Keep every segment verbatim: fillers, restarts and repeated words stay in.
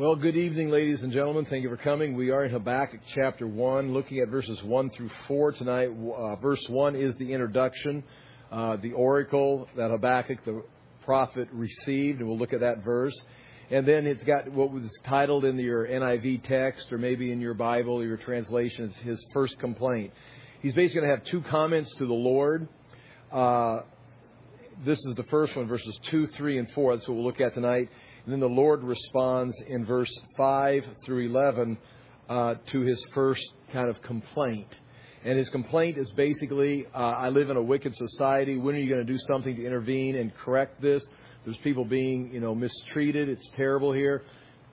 Well, good evening, ladies and gentlemen. Thank you for coming. We are in Habakkuk chapter one, looking at verses one through four tonight. Uh, verse one is the introduction, uh, the oracle that Habakkuk, the prophet, received, and we'll look at that verse. And then it's got what was titled in your N I V text, or maybe in your Bible or your translation, it's his first complaint. He's basically going to have two comments to the Lord. Uh, this is the first one, verses two, three, and four. That's what we'll look at tonight. And then the Lord responds in verse five through eleven uh, to his first kind of complaint. And his complaint is basically, uh, I live in a wicked society. When are you going to do something to intervene and correct this? There's people being, you know, mistreated. It's terrible here.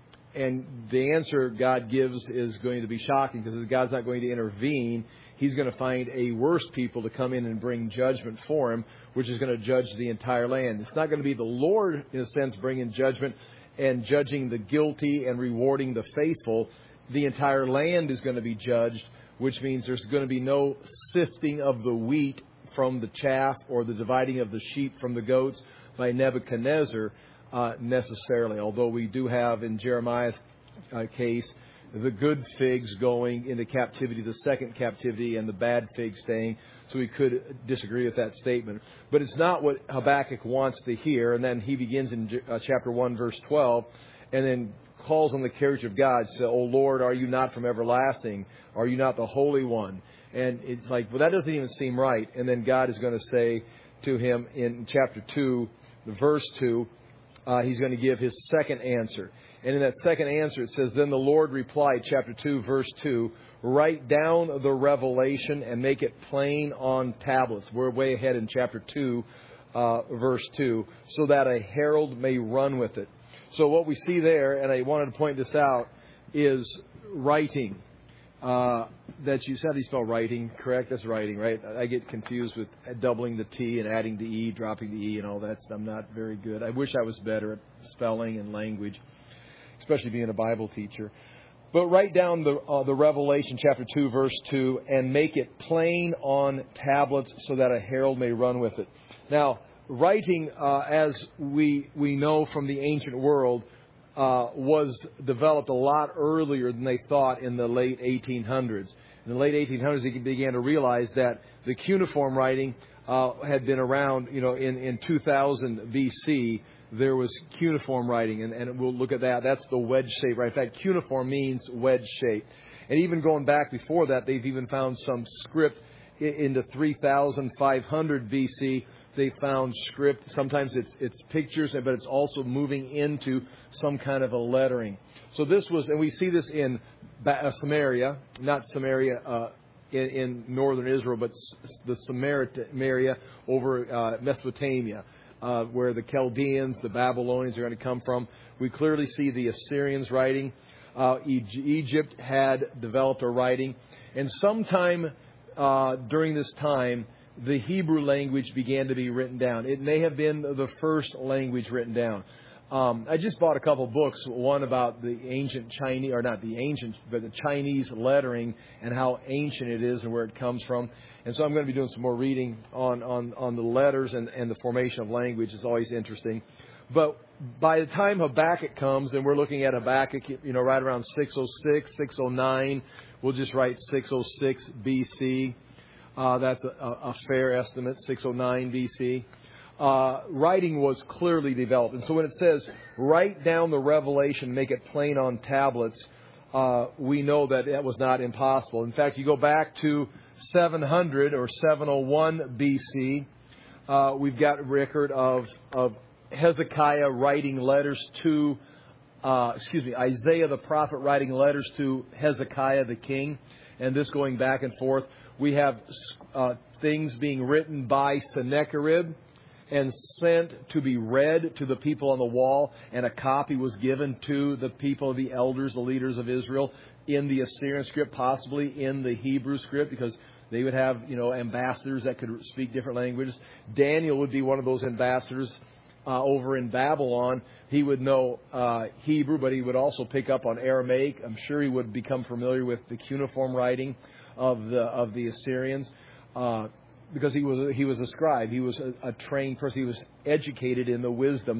And the answer God gives is going to be shocking, because if God's not going to intervene, He's going to find a worse people to come in and bring judgment for Him, which is going to judge the entire land. It's not going to be the Lord, in a sense, bringing judgment and judging the guilty and rewarding the faithful. The entire land is going to be judged, which means there's going to be no sifting of the wheat from the chaff or the dividing of the sheep from the goats by Nebuchadnezzar uh, necessarily, although we do have in Jeremiah's uh, case the good figs going into captivity, the second captivity, and the bad figs staying. So we could disagree with that statement. But it's not what Habakkuk wants to hear. And then he begins in uh, chapter one, verse twelve, and then calls on the character of God. Says, "O Lord, are you not from everlasting? Are you not the Holy One?" And it's like, well, that doesn't even seem right. And then God is going to say to him in chapter two, verse two, uh, He's going to give His second answer. And in that second answer, it says, "Then the Lord replied," chapter two, verse two, "Write down the revelation and make it plain on tablets." We're way ahead in chapter two, uh, verse two, "so that a herald may run with it." So what we see there, and I wanted to point this out, is writing. Uh, that you said you spell writing, correct? That's writing, right? I get confused with doubling the T and adding the E, dropping the E, and all that. I'm not very good. I wish I was better at spelling and language, especially being a Bible teacher. But write down the uh, the Revelation chapter two, verse two, and make it plain on tablets so that a herald may run with it. Now, writing, uh, as we we know from the ancient world, uh, was developed a lot earlier than they thought in the late eighteen hundreds. In the late eighteen hundreds, they began to realize that the cuneiform writing uh, had been around, you know, in, in two thousand B C, there was cuneiform writing, and, and we'll look at that. That's the wedge shape, right? In fact, cuneiform means wedge shape. And even going back before that, they've even found some script into three thousand five hundred B C. They found script. Sometimes it's it's pictures, but it's also moving into some kind of a lettering. So this was, and we see this in Samaria, not Samaria uh, in, in northern Israel, but the Samaria over uh, Mesopotamia. Uh, where the Chaldeans, the Babylonians are going to come from. We clearly see the Assyrians writing. Uh, Egypt had developed a writing. And sometime uh, during this time, the Hebrew language began to be written down. It may have been the first language written down. Um, I just bought a couple books, one about the ancient Chinese, or not the ancient, but the Chinese lettering and how ancient it is and where it comes from. And so I'm going to be doing some more reading on, on, on the letters and, and the formation of language. It's always interesting. But by the time Habakkuk comes, and we're looking at Habakkuk, you know, right around six oh six, six oh nine, we'll just write six oh six B C. Uh, that's a, a fair estimate, six oh nine B C. Uh, writing was clearly developed. And so when it says, write down the revelation, make it plain on tablets, uh, we know that that was not impossible. In fact, you go back to seven hundred or seven oh one B C, uh, we've got a record of, of Hezekiah writing letters to, uh, excuse me, Isaiah the prophet writing letters to Hezekiah the king, and this going back and forth. We have uh, things being written by Sennacherib and sent to be read to the people on the wall, and a copy was given to the people, the elders, the leaders of Israel, in the Assyrian script, possibly in the Hebrew script, because they would have, you know, ambassadors that could speak different languages. Daniel would be one of those ambassadors uh, over in Babylon. He would know uh, Hebrew, but he would also pick up on Aramaic. I'm sure he would become familiar with the cuneiform writing of the of the Assyrians. Uh, because he was a, he was a scribe. He was a, a trained person. He was educated in the wisdom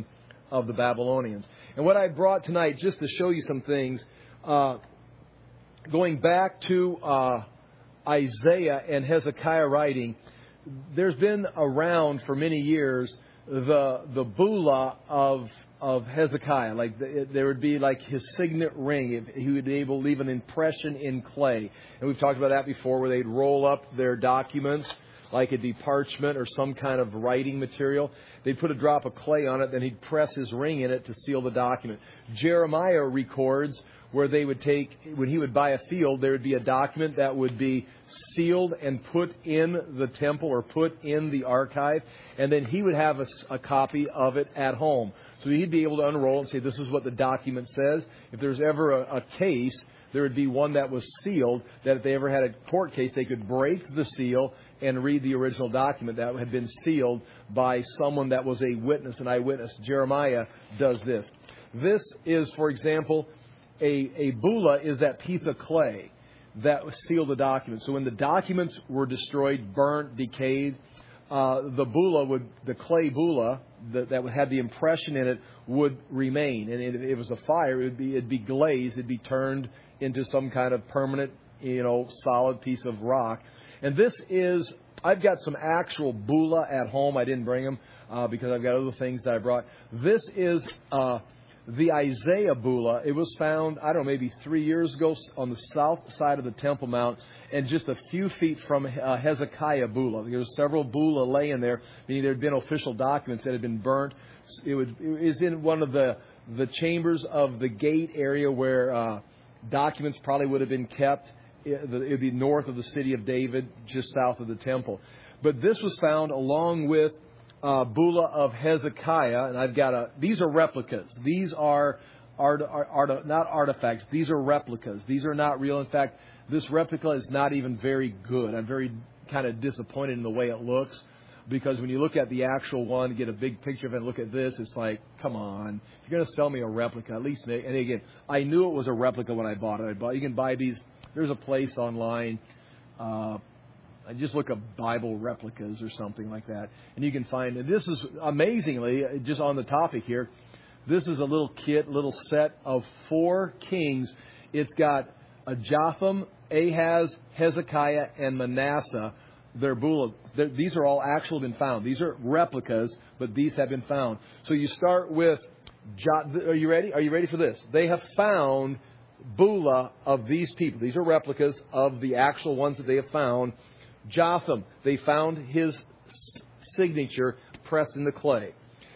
of the Babylonians. And what I brought tonight, just to show you some things, uh, going back to uh, Isaiah and Hezekiah writing, there's been around for many years the the bula of of Hezekiah. Like the, there would be like his signet ring. If he would be able to leave an impression in clay. And we've talked about that before, where they'd roll up their documents like it'd be parchment or some kind of writing material. They'd put a drop of clay on it, then he'd press his ring in it to seal the document. Jeremiah records where they would take, when he would buy a field, there would be a document that would be sealed and put in the temple or put in the archive, and then he would have a, a copy of it at home. So he'd be able to unroll and say, this is what the document says. If there's ever a, a case, there would be one that was sealed, that if they ever had a court case, they could break the seal and read the original document that had been sealed by someone that was a witness, an eyewitness. Jeremiah does this. This is, for example, a, a bula is that piece of clay that sealed the document. So when the documents were destroyed, burnt, decayed, uh, the bula would, the clay bula that, that had the impression in it would remain. And if it was a fire, it would be, it'd be glazed, it'd be turned into some kind of permanent, you know, solid piece of rock. And this is, I've got some actual bula at home. I didn't bring them uh, because I've got other things that I brought. This is uh, the Isaiah bula. It was found, I don't know, maybe three years ago on the south side of the Temple Mount, and just a few feet from uh, Hezekiah bula. There were several bula laying there, meaning there had been official documents that had been burnt. It, would, it was in one of the, the chambers of the gate area where uh, documents probably would have been kept. It would be north of the city of David, just south of the temple. But this was found along with uh, bula of Hezekiah, and I've got a. These are replicas. These are art, art, art, not artifacts. These are replicas. These are not real. In fact, this replica is not even very good. I'm very kind of disappointed in the way it looks, because when you look at the actual one, get a big picture of it, and look at this, it's like, come on, if you're going to sell me a replica, at least make. And again, I knew it was a replica when I bought it. I bought. You can buy these. There's a place online. Uh, I just look up Bible replicas or something like that, and you can find. And this is amazingly just on the topic here. This is a little kit, little set of four kings. It's got a Jotham, Ahaz, Hezekiah, and Manasseh. Their bula. They're, these are all actually been found. These are replicas, but these have been found. So you start with. Are you ready? Are you ready for this? They have found bula of these people. These are replicas of the actual ones that they have found. Jotham, they found his signature pressed in the clay.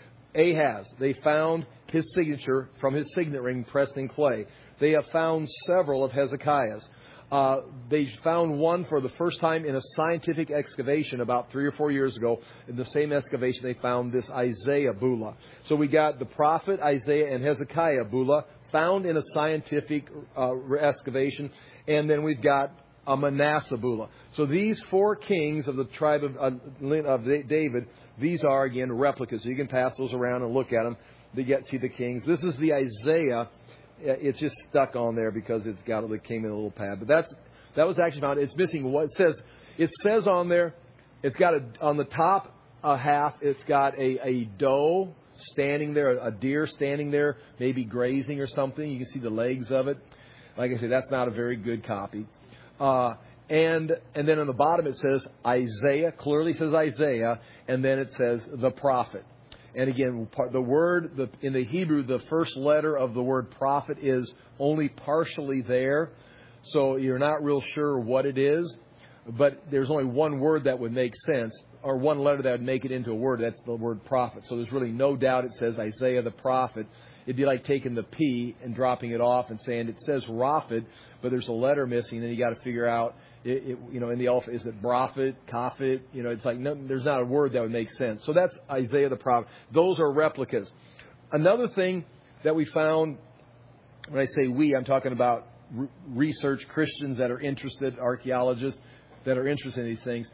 Ahaz, they found his signature from his signet ring pressed in clay. They have found several of Hezekiah's. Uh, they found one for the first time in a scientific excavation about three or four years ago. In the same excavation, they found this Isaiah bula. So we got the prophet Isaiah and Hezekiah bula found in a scientific uh, excavation. And then we've got a Manasseh bula. So these four kings of the tribe of, uh, of David, these are, again, replicas. So you can pass those around and look at them to get see the kings. This is the Isaiah. It's just stuck on there because it's got it came in a little pad. But that's that was actually found. It's missing what it says. It says on there. It's got a on the top a half. It's got a, a doe standing there, a deer standing there, maybe grazing or something. You can see the legs of it. Like I said, that's not a very good copy. Uh, and and then on the bottom it says Isaiah. Clearly says Isaiah, and then it says the prophet. And again, the word, the, in the Hebrew, the first letter of the word prophet is only partially there. So you're not real sure what it is. But there's only one word that would make sense, or one letter that would make it into a word. That's the word prophet. So there's really no doubt it says Isaiah the prophet. It'd be like taking the P and dropping it off and saying it says Raphat, but there's a letter missing. Then you got to figure out, it, it, you know, in the alphabet, is it Braphat, Kafit? You know, it's like no, there's not a word that would make sense. So that's Isaiah the prophet. Those are replicas. Another thing that we found, when I say we, I'm talking about re- research Christians that are interested, archaeologists that are interested in these things,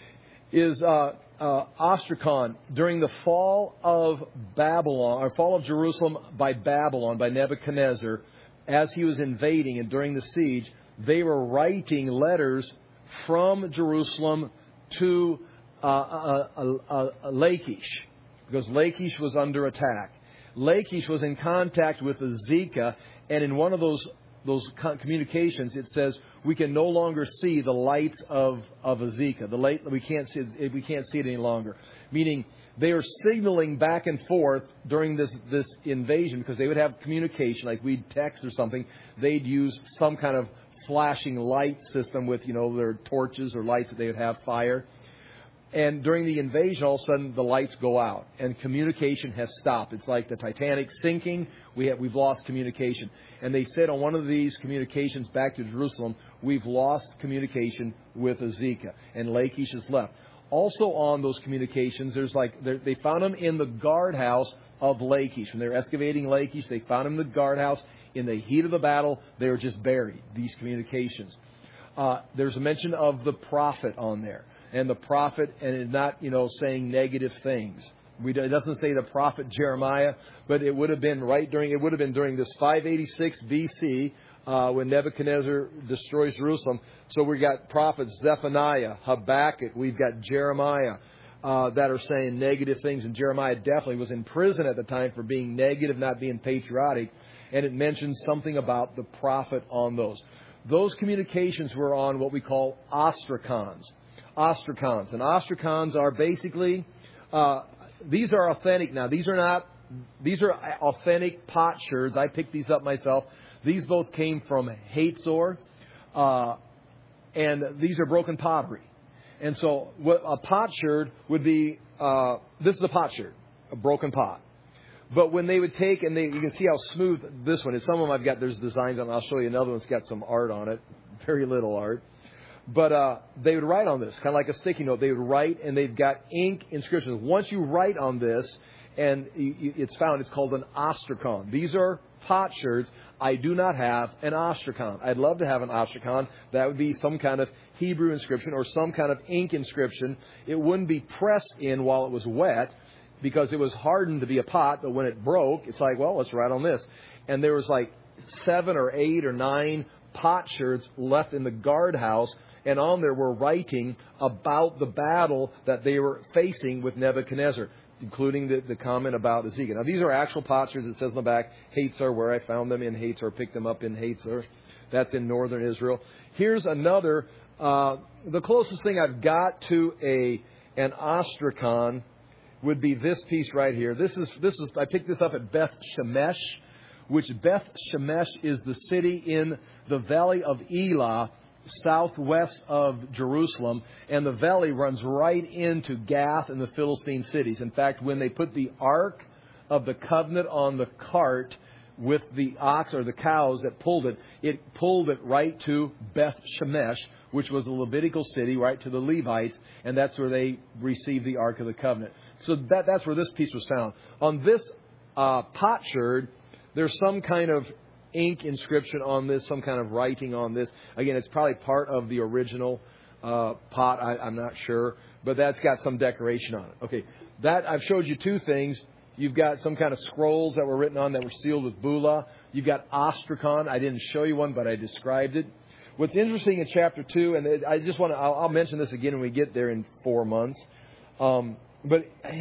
is uh, uh, Ostracon. During the fall of Babylon, or fall of Jerusalem by Babylon, by Nebuchadnezzar, as he was invading and during the siege, they were writing letters from Jerusalem to uh, uh, uh, uh, Lachish, because Lachish was under attack. Lachish was in contact with Azekah, and in one of those those communications, it says we can no longer see the lights of of Azekah. The light we can't see it, we can't see it any longer. Meaning they are signaling back and forth during this this invasion, because they would have communication, like we'd text or something. They'd use some kind of flashing light system with, you know, their torches or lights that they would have fire. And during the invasion, all of a sudden, the lights go out and communication has stopped. It's like the Titanic sinking. We have, we've lost communication. And they said on one of these communications back to Jerusalem, we've lost communication with Azekah. And Lachish is left. Also on those communications, there's like they found him in the guardhouse of Lachish. When they were excavating Lachish, they found him in the guardhouse. In the heat of the battle, they were just buried, these communications. Uh, there's a mention of the prophet on there. And the prophet, and it's not, you know, saying negative things. We, it doesn't say the prophet Jeremiah, but it would have been right during, it would have been during this five eighty-six B C, uh, when Nebuchadnezzar destroys Jerusalem. So we've got prophets Zephaniah, Habakkuk, we've got Jeremiah, uh, that are saying negative things. And Jeremiah definitely was in prison at the time for being negative, not being patriotic. And it mentions something about the prophet on those. Those communications were on what we call ostracons. Ostracons. And ostracons are basically, uh, these are authentic now. These are not, these are authentic potsherds. I picked these up myself. These both came from Hatzor, uh, and these are broken pottery. And so what a potsherd would be, uh, this is a potsherd, a broken pot. But when they would take, and they, you can see how smooth this one is. Some of them I've got, there's designs on. I'll show you another one that's got some art on it. Very little art. But uh, they would write on this, kind of like a sticky note. They would write, and they've got ink inscriptions. Once you write on this, and it's found, it's called an ostracon. These are potsherds. I do not have an ostracon. I'd love to have an ostracon. That would be some kind of Hebrew inscription or some kind of ink inscription. It wouldn't be pressed in while it was wet, because it was hardened to be a pot, but when it broke, it's like, well, let's write on this. And there was like seven or eight or nine potsherds left in the guardhouse, and on there were writing about the battle that they were facing with Nebuchadnezzar, including the, the comment about Azekah. Now, these are actual potsherds. It says on the back, Hatzor, where I found them in Hatzor, picked them up in Hatzor. That's in northern Israel. Here's another, uh, the closest thing I've got to a an ostracon would be this piece right here. This is this is I picked this up at Beth Shemesh, which Beth Shemesh is the city in the valley of Elah, southwest of Jerusalem, and the valley runs right into Gath and the Philistine cities. In fact, when they put the Ark of the Covenant on the cart with the ox or the cows that pulled it, it pulled it right to Beth Shemesh, which was a Levitical city, right to the Levites, and that's where they received the Ark of the Covenant. So that, that's where this piece was found. On this uh, potsherd, there's some kind of ink inscription on this, some kind of writing on this. Again, it's probably part of the original uh, pot. I, I'm not sure. But that's got some decoration on it. Okay, that I've showed you two things. You've got some kind of scrolls that were written on that were sealed with bula. You've got ostracon. I didn't show you one, but I described it. What's interesting in chapter two, and I just want to, I'll, I'll mention this again when we get there in four months. Um, But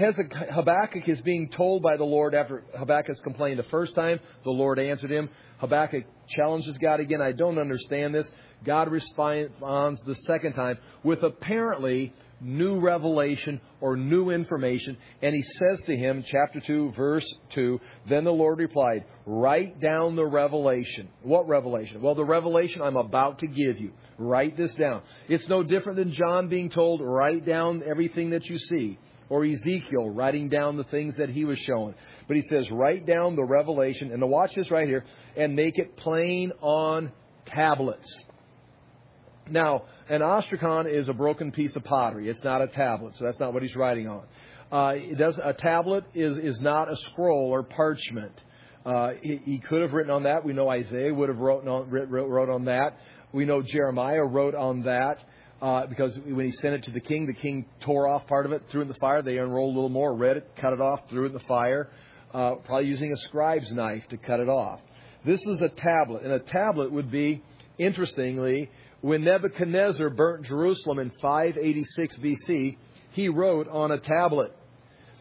Habakkuk is being told by the Lord after Habakkuk complained the first time. The Lord answered him. Habakkuk challenges God again. I don't understand this. God responds the second time with apparently new revelation or new information. And he says to him, chapter two, verse two, then the Lord replied, write down the revelation. What revelation? Well, the revelation I'm about to give you. Write this down. It's no different than John being told, write down everything that you see. Or Ezekiel writing down the things that he was showing. But he says, write down the revelation, and to watch this right here, and make it plain on tablets. Now, an ostracon is a broken piece of pottery. It's not a tablet, so that's not what he's writing on. Uh, it does, a tablet is, is not a scroll or parchment. Uh, he, he could have written on that. We know Isaiah would have wrote on, wrote, wrote on that. We know Jeremiah wrote on that. Uh, because when he sent it to the king, the king tore off part of it, threw it in the fire. They unrolled a little more, read it, cut it off, threw it in the fire, uh, probably using a scribe's knife to cut it off. This is a tablet. And a tablet would be, interestingly, when Nebuchadnezzar burnt Jerusalem in five eighty-six B C, he wrote on a tablet.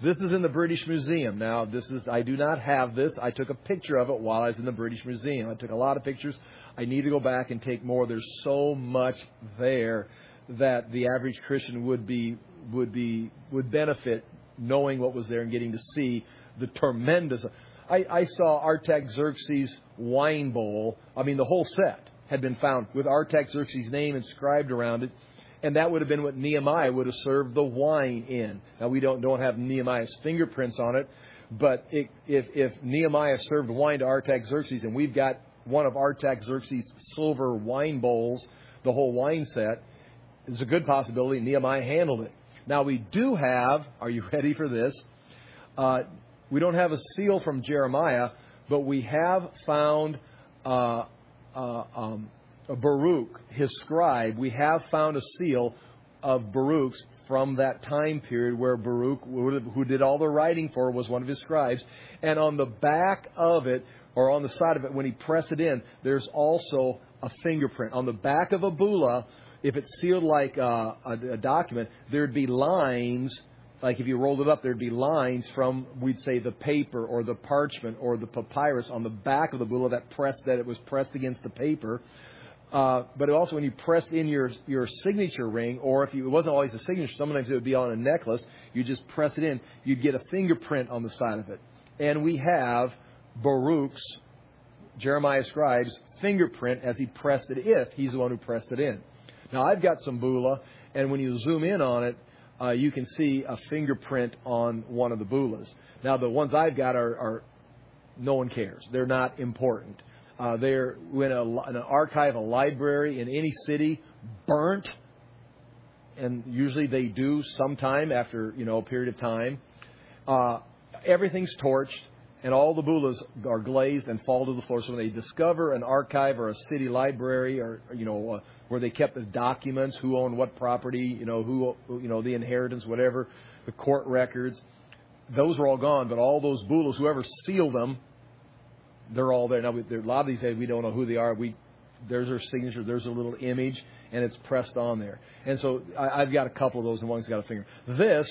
This is in the British Museum. Now, this is I do not have this. I took a picture of it while I was in the British Museum. I took a lot of pictures. I need to go back and take more. There's so much there that the average Christian would be would be would benefit knowing what was there and getting to see the tremendous. I, I saw Artaxerxes' wine bowl. I mean, the whole set had been found with Artaxerxes' name inscribed around it. And that would have been what Nehemiah would have served the wine in. Now, we don't, don't have Nehemiah's fingerprints on it. But it, if, if Nehemiah served wine to Artaxerxes and we've got one of Artaxerxes' silver wine bowls, the whole wine set, there's a good possibility Nehemiah handled it. Now, we do have, are you ready for this? Uh, we don't have a seal from Jeremiah, but we have found uh, uh, um, Baruch, his scribe. We have found a seal of Baruch's from that time period where Baruch, who did all the writing for, was one of his scribes. And on the back of it, or on the side of it, when he pressed it in, there's also a fingerprint. On the back of a bulla, if it's sealed like a, a, a document, there'd be lines. Like if you rolled it up, there'd be lines from, we'd say, the paper or the parchment or the papyrus on the back of the bulla that pressed that it was pressed against the paper. Uh, but also when you pressed in your your signature ring, or if you, it wasn't always a signature, sometimes it would be on a necklace, you just press it in, you'd get a fingerprint on the side of it. And we have Baruch's, Jeremiah scribe's, fingerprint as he pressed it, if he's the one who pressed it in. Now, I've got some bulla, and when you zoom in on it, uh, you can see a fingerprint on one of the bullas. Now, the ones I've got are, are no one cares. They're not important. Uh, they're in, a, in an archive, a library in any city, burnt, and usually they do sometime after, you know, a period of time. Uh, everything's torched, and all the bullas are glazed and fall to the floor. So when they discover an archive or a city library, or you know, uh, where they kept the documents, who owned what property, you know, who, you know, the inheritance, whatever, the court records, those are all gone. But all those bullas, whoever sealed them, they're all there. Now, there, a lot of these days, we don't know who they are. We, there's their signature. There's a little image, and it's pressed on there. And so I, I've got a couple of those, and one's got a finger. This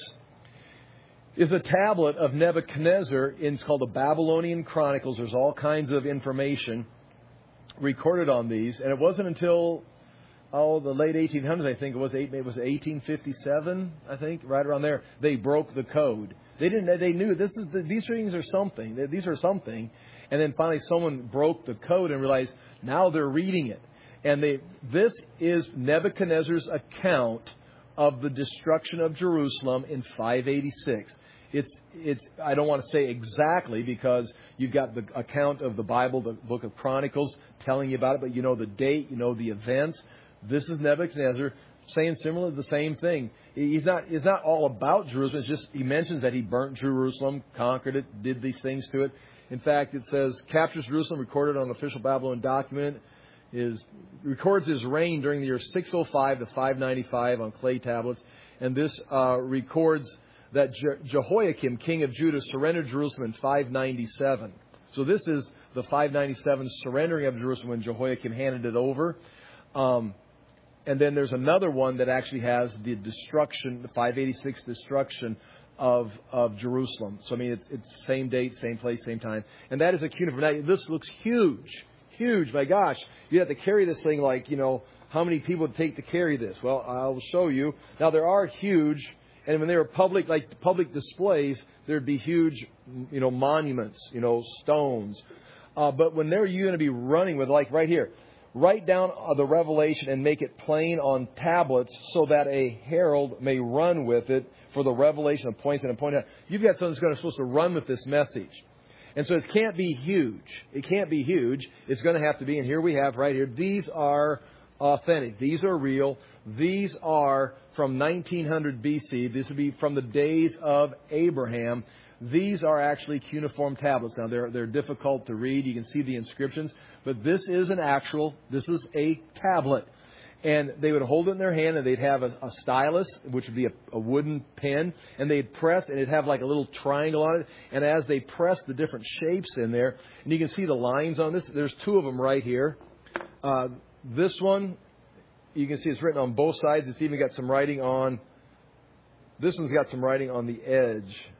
is a tablet of Nebuchadnezzar. It's called the Babylonian Chronicles. There's all kinds of information recorded on these. And it wasn't until, oh, the late eighteen hundreds, I think it was, eight, it was eighteen fifty-seven, I think, right around there, they broke the code. They didn't. They knew this is the, these things are something. These are something. And then finally someone broke the code and realized now they're reading it. And they, this is Nebuchadnezzar's account of the destruction of Jerusalem in five eighty-six. It's, it's, I don't want to say exactly because you've got the account of the Bible, the book of Chronicles, telling you about it, but you know the date, you know the events. This is Nebuchadnezzar saying similarly the same thing. He's not, it's not all about Jerusalem. It's just he mentions that he burnt Jerusalem, conquered it, did these things to it. In fact, it says, captures Jerusalem, recorded on an official Babylonian document, is records his reign during the year six oh five to five ninety-five on clay tablets. And this uh, records that Je- Jehoiakim, king of Judah, surrendered Jerusalem in five ninety-seven. So this is the five ninety-seven surrendering of Jerusalem when Jehoiakim handed it over. Um, and then there's another one that actually has the destruction, the five eighty-six destruction of of Jerusalem. So, I mean, it's it's same date, same place, same time. And that is a cuneiform. Now, this looks huge. Huge. My gosh. You have to carry this thing like, you know, how many people would take to carry this? Well, I'll show you. Now, there are huge, and when they were public, like public displays, there'd be huge, you know, monuments, you know, stones. Uh, but when they're you going to be running with, like right here, write down the revelation and make it plain on tablets so that a herald may run with it for the revelation of points and appointed out. You've got someone that's going to supposed to run with this message. And so it can't be huge. It can't be huge. It's going to have to be, and here we have right here, these are authentic. These are real. These are from nineteen hundred B C. This would be from the days of Abraham. These are actually cuneiform tablets. Now, they're they're difficult to read. You can see the inscriptions. But this is an actual, this is a tablet. And they would hold it in their hand, and they'd have a, a stylus, which would be a, a wooden pen, and they'd press, and it'd have like a little triangle on it. And as they press the different shapes in there, and you can see the lines on this. There's two of them right here. Uh, this one, you can see it's written on both sides. It's even got some writing on, this one's got some writing on the edge.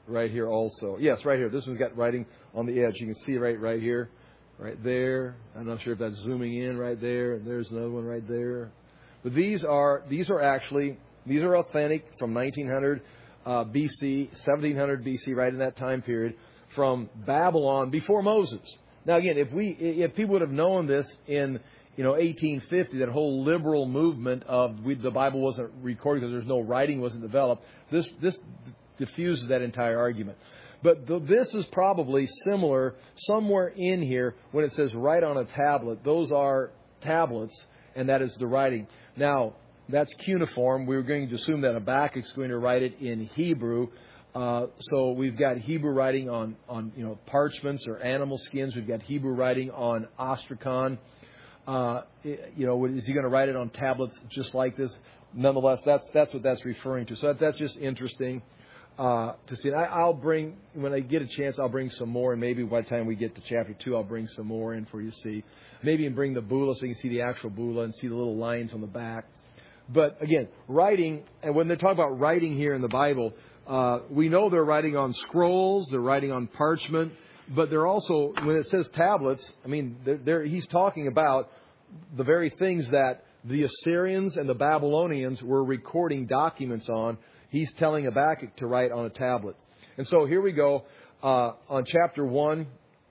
right here also. Yes, right here. This one's got writing on the edge. You can see right right here, right there. I'm not sure if that's zooming in right there. And there's another one right there. But these are these are actually these are authentic from nineteen hundred uh, B C, seventeen hundred B C, right in that time period, from Babylon before Moses. Now again, if we if people would have known this in you know eighteen fifty, that whole liberal movement of we, the Bible wasn't recorded because there's no writing, wasn't developed. This this diffuses that entire argument. But the, this is probably similar somewhere in here when it says write on a tablet. Those are tablets, and that is the writing. Now, that's cuneiform. We're going to assume that Habakkuk's going to write it in Hebrew. Uh, so we've got Hebrew writing on, on you know parchments or animal skins. We've got Hebrew writing on ostrakhan. Uh, you know, is he going to write it on tablets just like this? Nonetheless, that's that's what that's referring to. So that, that's just interesting uh, to see. I, I'll bring, when I get a chance, I'll bring some more, and maybe by the time we get to chapter two, I'll bring some more in for you to see. Maybe even bring the bulla so you can see the actual bulla and see the little lines on the back. But again, writing, and when they talk about writing here in the Bible, uh, we know they're writing on scrolls, they're writing on parchment, but they're also, when it says tablets, I mean, they're, they're, he's talking about the very things that the Assyrians and the Babylonians were recording documents on. He's telling Habakkuk to write on a tablet. And so here we go uh, on chapter one,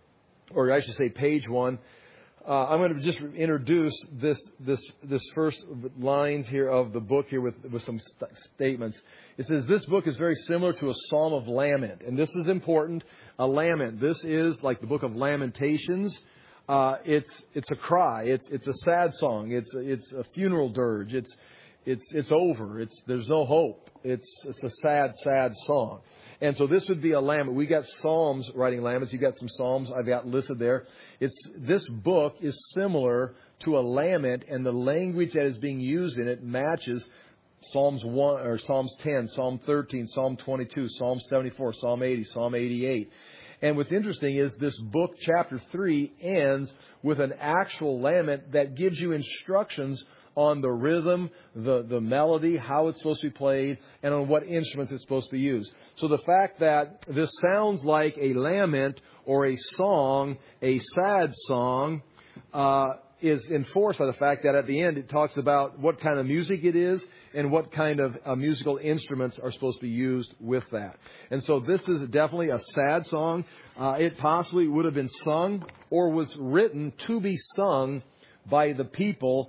or I should say page one. Uh, I'm going to just introduce this this this first lines here of the book here with, with some st- statements. It says, this book is very similar to a psalm of lament. And this is important, a lament. This is like the book of Lamentations. Uh, it's it's a cry. It's it's a sad song. It's it's a funeral dirge. It's it's it's over. It's there's no hope. It's it's a sad sad song. And so this would be a lament. We got Psalms writing laments. You got some Psalms I've got listed there. It's this book is similar to a lament, and the language that is being used in it matches Psalms one or Psalms ten, Psalm thirteen, Psalm twenty-two, Psalm seventy-four, Psalm eighty, Psalm eighty-eight. And what's interesting is this book, chapter three, ends with an actual lament that gives you instructions on the rhythm, the, the melody, how it's supposed to be played, and on what instruments it's supposed to be used. So the fact that this sounds like a lament or a song, a sad song, uh, is enforced by the fact that at the end it talks about what kind of music it is and what kind of uh, musical instruments are supposed to be used with that. And so this is definitely a sad song. Uh, it possibly would have been sung or was written to be sung by the people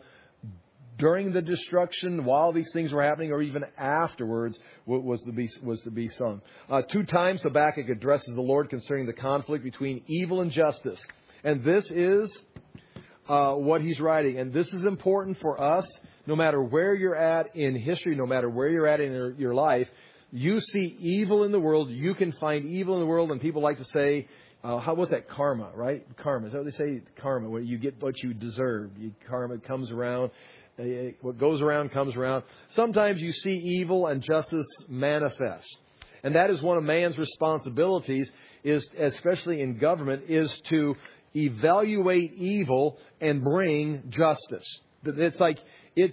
during the destruction, while these things were happening, or even afterwards, was to be was to be sung. Uh, two times Habakkuk addresses the Lord concerning the conflict between evil and justice. And this is uh, what he's writing. And this is important for us, no matter where you're at in history, no matter where you're at in your, your life. You see evil in the world. You can find evil in the world. And people like to say, uh, how was that? Karma, right? Karma. Is that what they say? Karma, where you get what you deserve. You, karma comes around. What goes around comes around. Sometimes you see evil and justice manifest. And that is one of man's responsibilities, is especially in government, is to evaluate evil and bring justice. It's like it.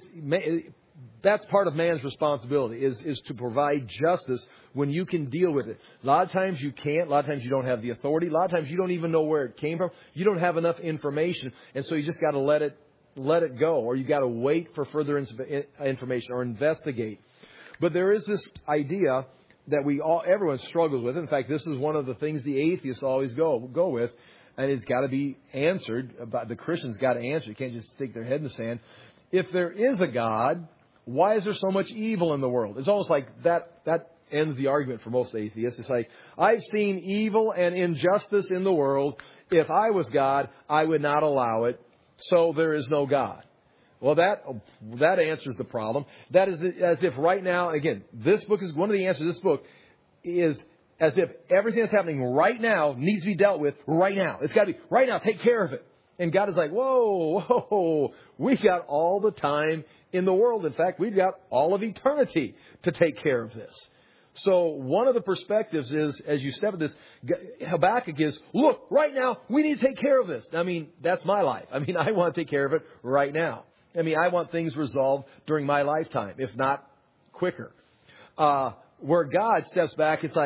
That's part of man's responsibility, is, is to provide justice when you can deal with it. A lot of times you can't. A lot of times you don't have the authority. A lot of times you don't even know where it came from. You don't have enough information. And so you just got to let it let it go, or you got to wait for further information or investigate. But there is this idea that we all, everyone struggles with. In fact, this is one of the things the atheists always go go with, and it's got to be answered. About the Christians got to answer. You can't just stick their head in the sand. If there is a God, why is there so much evil in the world? It's almost like that. That ends the argument for most atheists. It's like, I've seen evil and injustice in the world. If I was God, I would not allow it. So there is no God. Well, that that answers the problem. That is as if right now, again, this book is one of the answers to this book is as if everything that's happening right now needs to be dealt with right now. It's got to be right now. Take care of it. And God is like, whoa, whoa, we got all the time in the world. In fact, we've got all of eternity to take care of this. So one of the perspectives is, as you step at this, Habakkuk is, look, right now, we need to take care of this. I mean, that's my life. I mean, I want to take care of it right now. I mean, I want things resolved during my lifetime, if not quicker. Uh, where God steps back, it's like,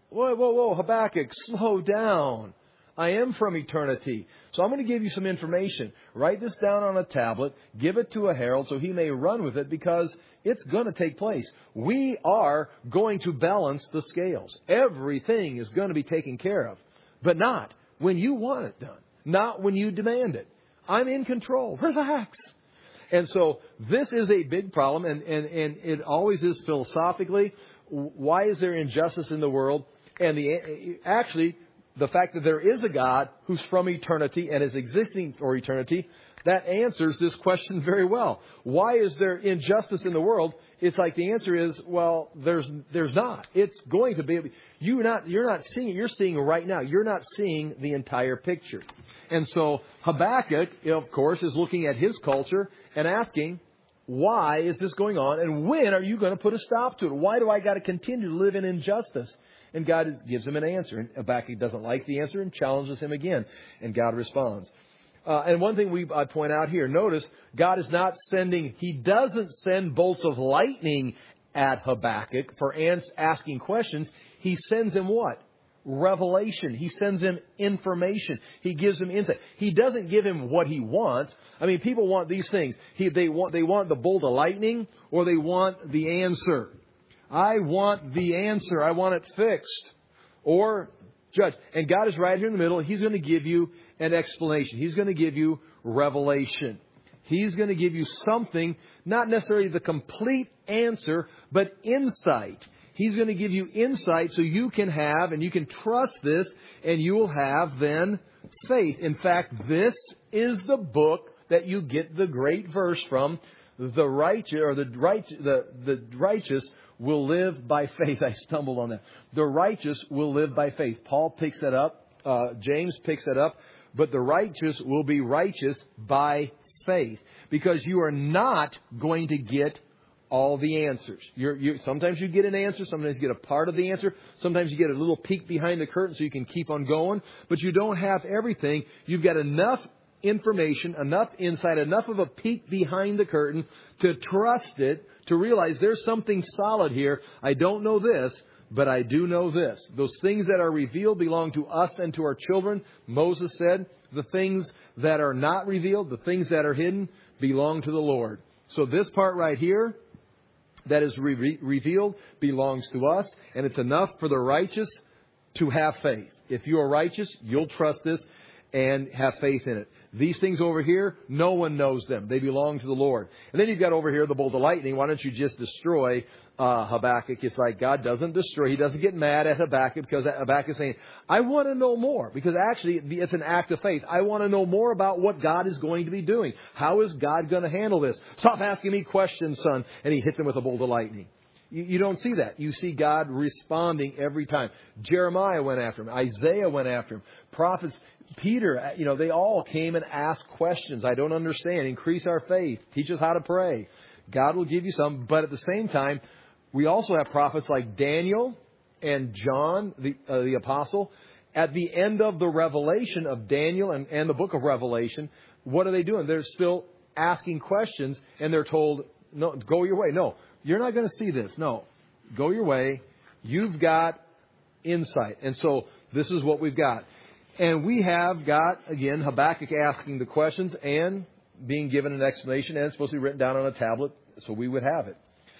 whoa, whoa, whoa, Habakkuk, slow down. I am from eternity. So I'm going to give you some information. Write this down on a tablet. Give it to a herald so he may run with it, because it's going to take place. We are going to balance the scales. Everything is going to be taken care of. But not when you want it done. Not when you demand it. I'm in control. Relax. And so this is a big problem. And, and, and it always is philosophically. Why is there injustice in the world? And the actually... the fact that there is a God who's from eternity and is existing for eternity, that answers this question very well. Why is there injustice in the world? It's like the answer is, well, there's there's not. It's going to be. You're not you're not seeing it. You're seeing it right now. You're not seeing the entire picture. And so Habakkuk, of course, is looking at his culture and asking, why is this going on? And when are you going to put a stop to it? Why do I got to continue to live in injustice? And God gives him an answer. And Habakkuk doesn't like the answer and challenges him again. And God responds. Uh, and one thing we I point out here, notice God is not sending, He doesn't send bolts of lightning at Habakkuk for asking questions. He sends him what? Revelation. He sends him information. He gives him insight. He doesn't give him what he wants. I mean, people want these things. He, they want they want the bolt of lightning, or they want the answer. I want the answer. I want it fixed. Or judge. And God is right here in the middle. He's going to give you an explanation. He's going to give you revelation. He's going to give you something, not necessarily the complete answer, but insight. He's going to give you insight so you can have and you can trust this, and you will have then faith. In fact, this is the book that you get the great verse from. The righteous, or the right, the, the righteous will live by faith. I stumbled on that. The righteous will live by faith. Paul picks that up. Uh, James picks that up. But the righteous will be righteous by faith. Because you are not going to get all the answers. You're, you sometimes you get an answer. Sometimes you get a part of the answer. Sometimes you get a little peek behind the curtain so you can keep on going. But you don't have everything. You've got enough information, enough insight, enough of a peek behind the curtain to trust it, to realize there's something solid here. I don't know this, but I do know this. Those things that are revealed belong to us and to our children. Moses said, the things that are not revealed, the things that are hidden, belong to the Lord. So this part right here that is re- revealed belongs to us, and it's enough for the righteous to have faith. If you are righteous, you'll trust this and have faith in it. These things over here, no one knows them. They belong to the Lord. And then you've got over here the bolt of lightning. Why don't you just destroy uh, Habakkuk? It's like God doesn't destroy. He doesn't get mad at Habakkuk because Habakkuk is saying, I want to know more. Because actually, it's an act of faith. I want to know more about what God is going to be doing. How is God going to handle this? Stop asking me questions, son. And he hits him with a bolt of lightning. You, you don't see that. You see God responding every time. Jeremiah went after him. Isaiah went after him. Prophets, Peter, you know, they all came and asked questions. I don't understand. Increase our faith. Teach us how to pray. God will give you some. But at the same time, we also have prophets like Daniel and John, the, uh, the apostle. At the end of the revelation of Daniel and, and the book of Revelation, what are they doing? They're still asking questions, and they're told, no, go your way. No, you're not going to see this. No, go your way. You've got insight. And so this is what we've got. And we have got, again, Habakkuk asking the questions and being given an explanation, and it's supposed to be written down on a tablet so we would have it.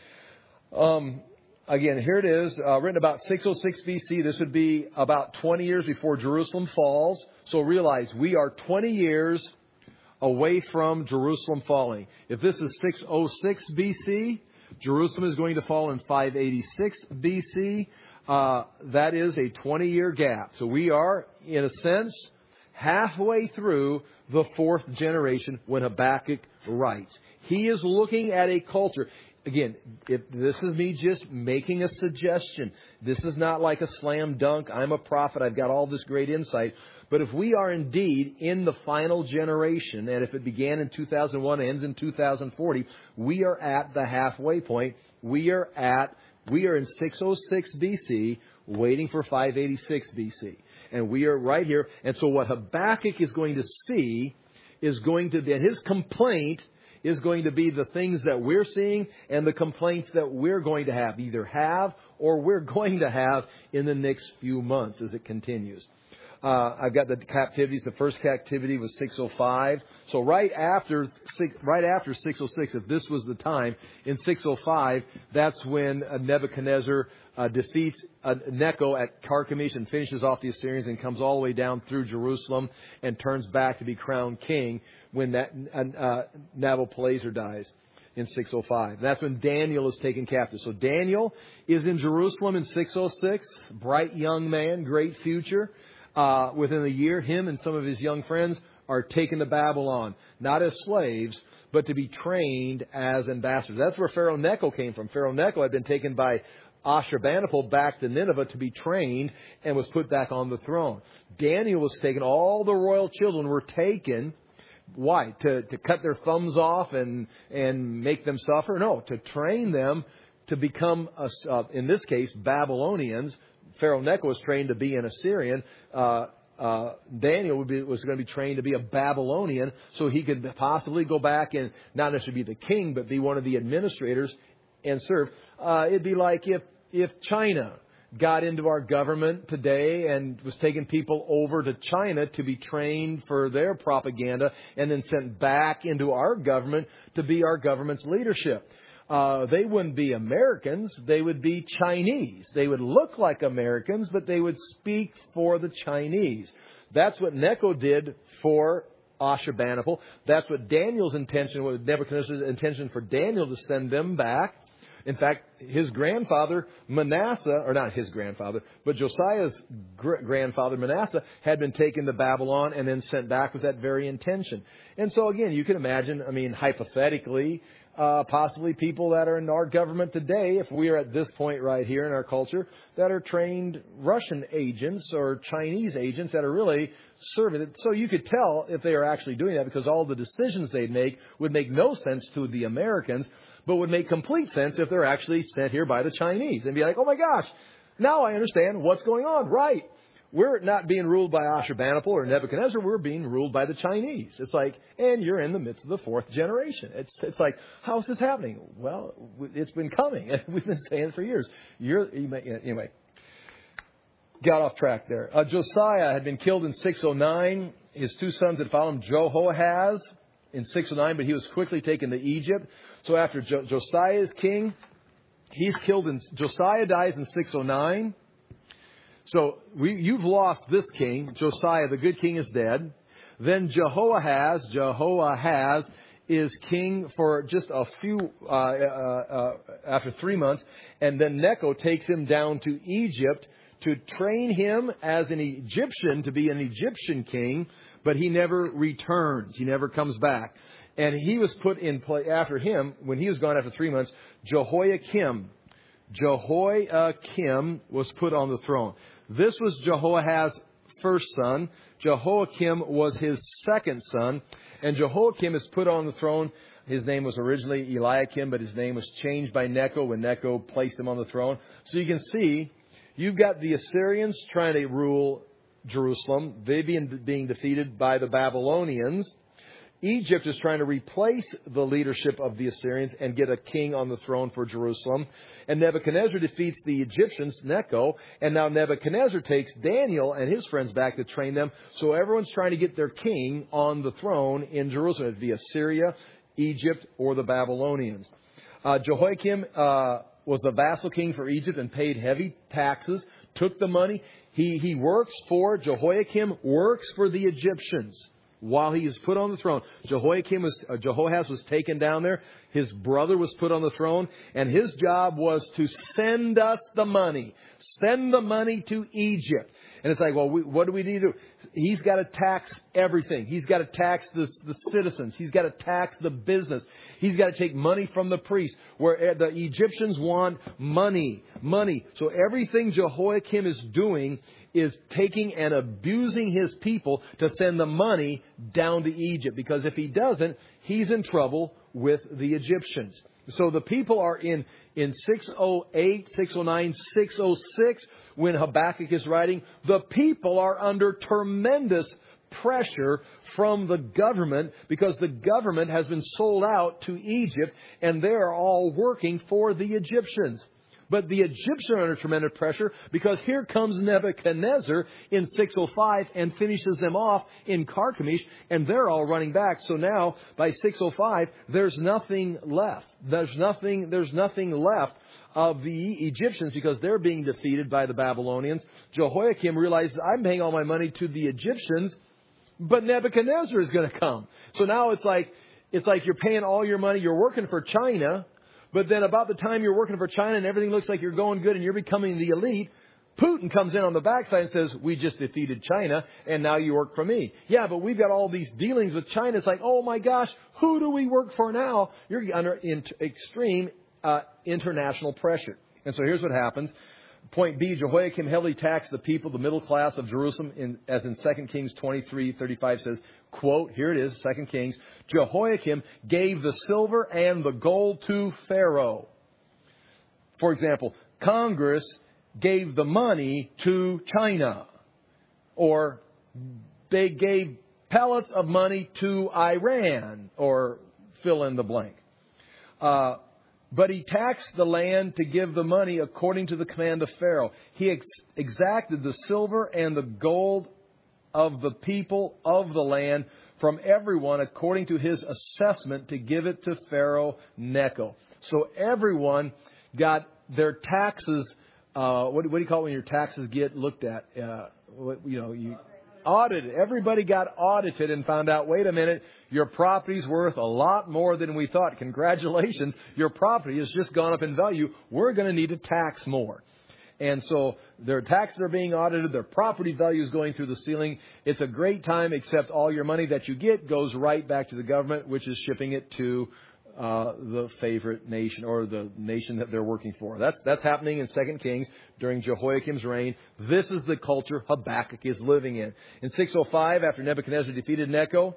Um, again, here it is, uh, written about six oh six B C. This would be about twenty years before Jerusalem falls. So realize we are twenty years away from Jerusalem falling. If this is six oh six B C, Jerusalem is going to fall in five eighty-six B C. Uh, that is a twenty-year gap. So we are, in a sense, halfway through the fourth generation when Habakkuk writes. He is looking at a culture. Again, if this is me just making a suggestion. This is not like a slam dunk. I'm a prophet. I've got all this great insight. But if we are indeed in the final generation, and if it began in two thousand one, ends in two thousand forty, we are at the halfway point. We are at, we are in six oh six B C, waiting for five eighty-six B C. And we are right here. And so what Habakkuk is going to see is going to be, his complaint is going to be the things that we're seeing and the complaints that we're going to have, either have or we're going to have in the next few months as it continues. Uh, I've got the captivities. The first captivity was six oh five. So right after right after six oh six, if this was the time, in six oh five, that's when uh, Nebuchadnezzar uh, defeats uh, Necho at Carchemish and finishes off the Assyrians and comes all the way down through Jerusalem and turns back to be crowned king when that uh, Nabopolassar dies in six oh five. And that's when Daniel is taken captive. So Daniel is in Jerusalem in six oh six. Bright young man, great future. Uh, within a year, him and some of his young friends are taken to Babylon, not as slaves, but to be trained as ambassadors. That's where Pharaoh Necho came from. Pharaoh Necho had been taken by Ashurbanipal back to Nineveh to be trained and was put back on the throne. Daniel was taken. All the royal children were taken. Why? To, to cut their thumbs off and, and make them suffer? No, to train them to become, a, uh, in this case, Babylonians. Pharaoh Necho was trained to be an Assyrian. Uh, uh, Daniel would be, was going to be trained to be a Babylonian, so he could possibly go back and not necessarily be the king, but be one of the administrators and serve. Uh, it'd be like if if China got into our government today and was taking people over to China to be trained for their propaganda and then sent back into our government to be our government's leadership. Uh, they wouldn't be Americans. They would be Chinese. They would look like Americans, but they would speak for the Chinese. That's what Necho did for Ashurbanipal. That's what Daniel's intention was, Nebuchadnezzar's intention for Daniel to send them back. In fact, his grandfather, Manasseh, or not his grandfather, but Josiah's gr- grandfather, Manasseh, had been taken to Babylon and then sent back with that very intention. And so, again, you can imagine, I mean, hypothetically, Uh, possibly people that are in our government today, if we are at this point right here in our culture, that are trained Russian agents or Chinese agents that are really serving it. So you could tell if they are actually doing that because all the decisions they'd make would make no sense to the Americans, but would make complete sense if they're actually sent here by the Chinese. And be like, oh my gosh, now I understand what's going on. Right. We're not being ruled by Ashurbanipal or Nebuchadnezzar. We're being ruled by the Chinese. It's like, and you're in the midst of the fourth generation. It's it's like, how's this happening? Well, it's been coming. We've been saying it for years. You're you may, anyway. Got off track there. Uh, Josiah had been killed in six oh nine. His two sons had followed him. Jehoahaz in six oh nine, but he was quickly taken to Egypt. So after jo- Josiah is king, he's killed in Josiah dies in six oh nine. So we, you've lost this king. Josiah, the good king, is dead. Then Jehoahaz, Jehoahaz is king for just a few, uh, uh, uh, after three months. And then Necho takes him down to Egypt to train him as an Egyptian to be an Egyptian king. But he never returns. He never comes back. And he was put in place after him, when he was gone after three months, Jehoiakim. Jehoiakim was put on the throne. This was Jehoahaz's first son. Jehoiakim was his second son. And Jehoiakim is put on the throne. His name was originally Eliakim, but his name was changed by Necho when Necho placed him on the throne. So you can see, you've got the Assyrians trying to rule Jerusalem. They being, being defeated by the Babylonians. Egypt is trying to replace the leadership of the Assyrians and get a king on the throne for Jerusalem. And Nebuchadnezzar defeats the Egyptians, Necho. And now Nebuchadnezzar takes Daniel and his friends back to train them. So everyone's trying to get their king on the throne in Jerusalem. It'd be Assyria, Egypt, or the Babylonians. Uh, Jehoiakim uh, was the vassal king for Egypt and paid heavy taxes, took the money. He, he works for, Jehoiakim works for the Egyptians. While he is put on the throne, Jehoiakim was, uh, Jehoahaz was taken down there. His brother was put on the throne. And his job was to send us the money. Send the money to Egypt. And it's like, well, we, what do we need to do? He's got to tax everything. He's got to tax the, the citizens. He's got to tax the business. He's got to take money from the priests. Where the Egyptians want money, money. So everything Jehoiakim is doing is taking and abusing his people to send the money down to Egypt. Because if he doesn't, he's in trouble with the Egyptians. So the people are in, in six oh eight, six oh nine, six oh six, when Habakkuk is writing, the people are under tremendous pressure from the government because the government has been sold out to Egypt and they're all working for the Egyptians. But the Egyptians are under tremendous pressure because here comes Nebuchadnezzar in six oh five and finishes them off in Carchemish, and they're all running back. So now, by six oh five, there's nothing left. There's nothing, there's nothing left of the Egyptians because they're being defeated by the Babylonians. Jehoiakim realizes, I'm paying all my money to the Egyptians, but Nebuchadnezzar is going to come. So now it's like, it's like you're paying all your money, you're working for China, but then about the time you're working for China and everything looks like you're going good and you're becoming the elite, Putin comes in on the backside and says, we just defeated China and now you work for me. Yeah, but we've got all these dealings with China. It's like, oh my gosh, who do we work for now? You're under in extreme uh, international pressure. And so here's what happens. Point B, Jehoiakim heavily taxed the people, the middle class of Jerusalem, in, as in Second Kings twenty-three thirty-five says, quote, here it is, Second Kings, Jehoiakim gave the silver and the gold to Pharaoh. For example, Congress gave the money to China. Or they gave pellets of money to Iran, or fill in the blank. Uh, But he taxed the land to give the money according to the command of Pharaoh. He ex- exacted the silver and the gold of the people of the land from everyone according to his assessment to give it to Pharaoh Necho. So everyone got their taxes. Uh, what, what do you call it when your taxes get looked at? Uh, what, you know, you audited. Everybody got audited and found out, wait a minute, your property's worth a lot more than we thought. Congratulations, your property has just gone up in value. We're going to need to tax more. And so their taxes are being audited. Their property value is going through the ceiling. It's a great time, except all your money that you get goes right back to the government, which is shipping it to uh, the favorite nation or the nation that they're working for. That's, that's happening in Second Kings during Jehoiakim's reign. This is the culture Habakkuk is living in. In six oh five, after Nebuchadnezzar defeated Necho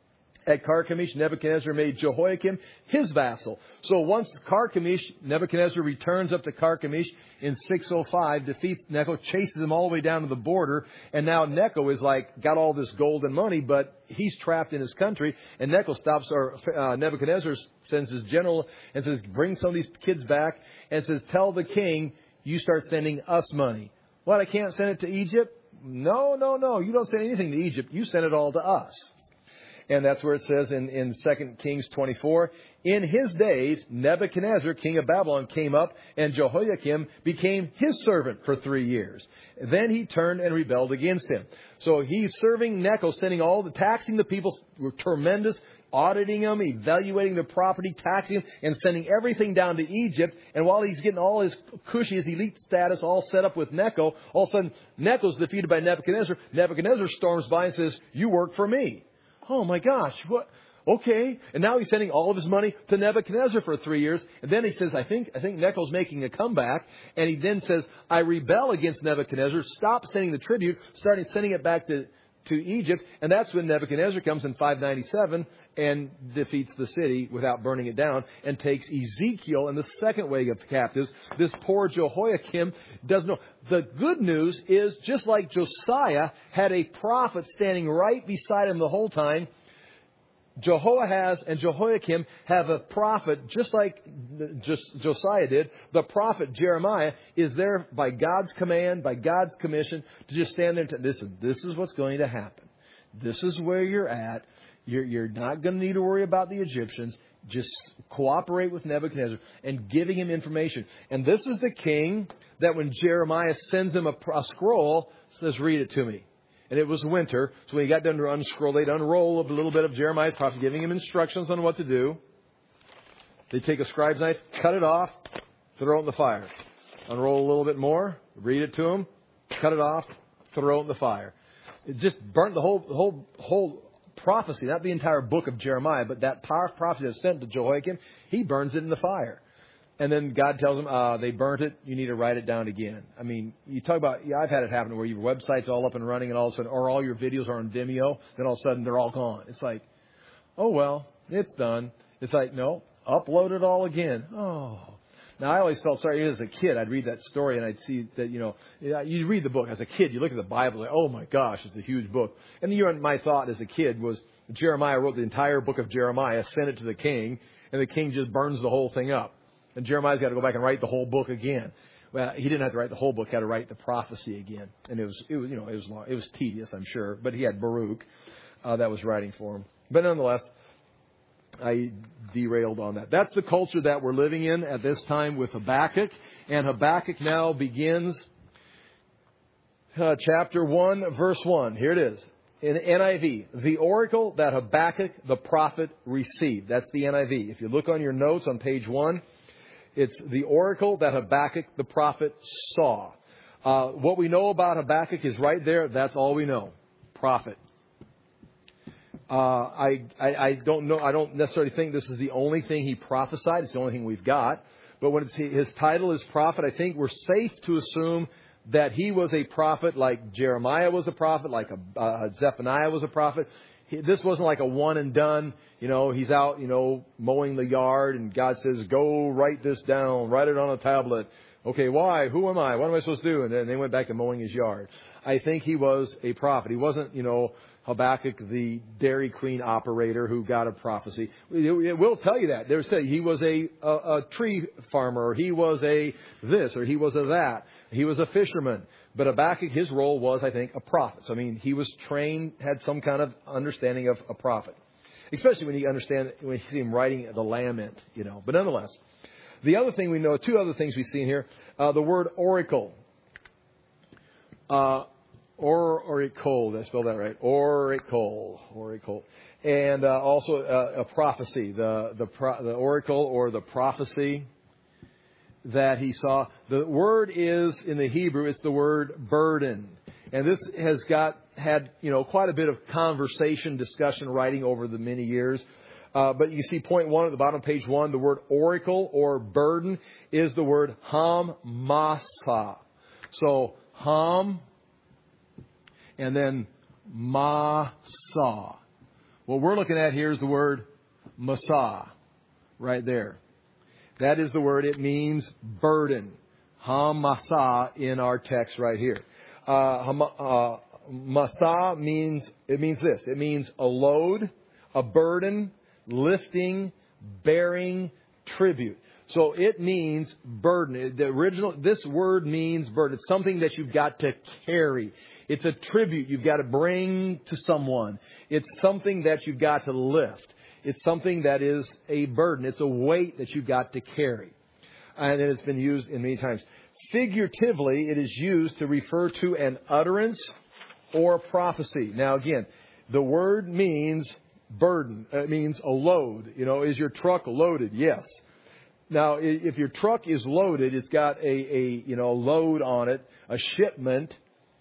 at Carchemish, Nebuchadnezzar made Jehoiakim his vassal. So once Carchemish, Nebuchadnezzar returns up to Carchemish in six oh five, defeats Necho, chases him all the way down to the border, and now Necho is like, got all this gold and money, but he's trapped in his country, and Necho stops, or uh, Nebuchadnezzar sends his general and says, bring some of these kids back, and says, tell the king, you start sending us money. What, I can't send it to Egypt? No, no, no, you don't send anything to Egypt, you send it all to us. And that's where it says in, in Second Kings twenty-four, in his days, Nebuchadnezzar, king of Babylon, came up, and Jehoiakim became his servant for three years. Then he turned and rebelled against him. So he's serving Necho, sending all the, taxing the people, were tremendous, auditing them, evaluating their property, taxing them, and sending everything down to Egypt. And while he's getting all his cushy, his elite status all set up with Necho, all of a sudden, Necho's defeated by Nebuchadnezzar. Nebuchadnezzar storms by and says, you work for me. Oh my gosh, what? Okay. And now he's sending all of his money to Nebuchadnezzar for three years. And then he says, I think, I think Necho's making a comeback. And he then says, I rebel against Nebuchadnezzar. Stop sending the tribute. Starting sending it back to, to Egypt. And that's when Nebuchadnezzar comes in five ninety-seven and defeats the city without burning it down and takes Ezekiel and the second wave of captives. This poor Jehoiakim doesn't know. The good news is, just like Josiah had a prophet standing right beside him the whole time, Jehoahaz and Jehoiakim have a prophet, just like Josiah did. The prophet Jeremiah is there by God's command, by God's commission, to just stand there and say, listen, this is what's going to happen. This is where you're at. You're, you're not going to need to worry about the Egyptians. Just cooperate with Nebuchadnezzar and giving him information. And this is the king that when Jeremiah sends him a, a scroll, says, read it to me. And it was winter, so when he got done to unscroll, they'd unroll a little bit of Jeremiah's prophecy, giving him instructions on what to do. They'd take a scribe's knife, cut it off, throw it in the fire. Unroll a little bit more, read it to him, cut it off, throw it in the fire. It just burnt the whole, the whole, whole prophecy, not the entire book of Jeremiah, but that power of prophecy that's sent to Jehoiakim, he burns it in the fire. And then God tells him, uh, they burnt it, you need to write it down again. I mean, you talk about, yeah, I've had it happen where your website's all up and running and all of a sudden, or all your videos are on Vimeo, then all of a sudden they're all gone. It's like, oh, well, it's done. It's like, no, upload it all again. Oh, Now, I always felt sorry as a kid. I'd read that story and I'd see that, you know, you read the book as a kid. You look at the Bible, like, oh my gosh, it's a huge book. And you know, my thought as a kid was Jeremiah wrote the entire book of Jeremiah, sent it to the king, and the king just burns the whole thing up. And Jeremiah's got to go back and write the whole book again. Well, he didn't have to write the whole book; he had to write the prophecy again. And it was, it was, you know, it was long, it was tedious, I'm sure. But he had Baruch uh, that was writing for him. But nonetheless, I derailed on that. That's the culture that we're living in at this time with Habakkuk. And Habakkuk now begins uh, chapter one, verse one. Here it is. In N I V, the oracle that Habakkuk the prophet received. That's the N I V. If you look on your notes on page one, it's the oracle that Habakkuk the prophet saw. Uh, what we know about Habakkuk is right there. That's all we know. Prophet. Uh, I, I, I don't know. I don't necessarily think this is the only thing he prophesied. It's the only thing we've got. But when it's, his title is prophet, I think we're safe to assume that he was a prophet like Jeremiah was a prophet, like a, uh, Zephaniah was a prophet. He, this wasn't like a one and done. You know, he's out, you know, mowing the yard and God says, go write this down, write it on a tablet. Okay, why? Who am I? What am I supposed to do? And then they went back to mowing his yard. I think he was a prophet. He wasn't, you know, Habakkuk, the Dairy Queen operator who got a prophecy. It will tell you that. They say he was a, a, a tree farmer, or he was a this, or he was a that. He was a fisherman. But Habakkuk, his role was, I think, a prophet. So, I mean, he was trained, had some kind of understanding of a prophet. Especially when you understand, when you see him writing the lament, you know. But nonetheless, the other thing we know, two other things we see in here, uh, the word oracle. Uh, Or oracle, did I spell that right? Oracle, oracle, and uh, also uh, a prophecy. The the pro, the oracle or the prophecy that he saw. The word is in the Hebrew. It's the word burden, and this has got had you know quite a bit of conversation, discussion, writing over the many years. Uh, but you see, point one at the bottom of page one, the word oracle or burden is the word ham-masa. So ham. And then Masa. What we're looking at here is the word Masa. Right there. That is the word. It means burden. Ha-masa in our text right here. Uh, uh, Masa means, it means this. It means a load, a burden, lifting, bearing, tribute. So it means burden. The original, this word means burden. It's something that you've got to carry. It's a tribute you've got to bring to someone. It's something that you've got to lift. It's something that is a burden. It's a weight that you've got to carry. And it's been used in many times. Figuratively, it is used to refer to an utterance or a prophecy. Now, again, the word means burden. It means a load. You know, is your truck loaded? Yes. Now, if your truck is loaded, it's got a, a you know, load on it, a shipment.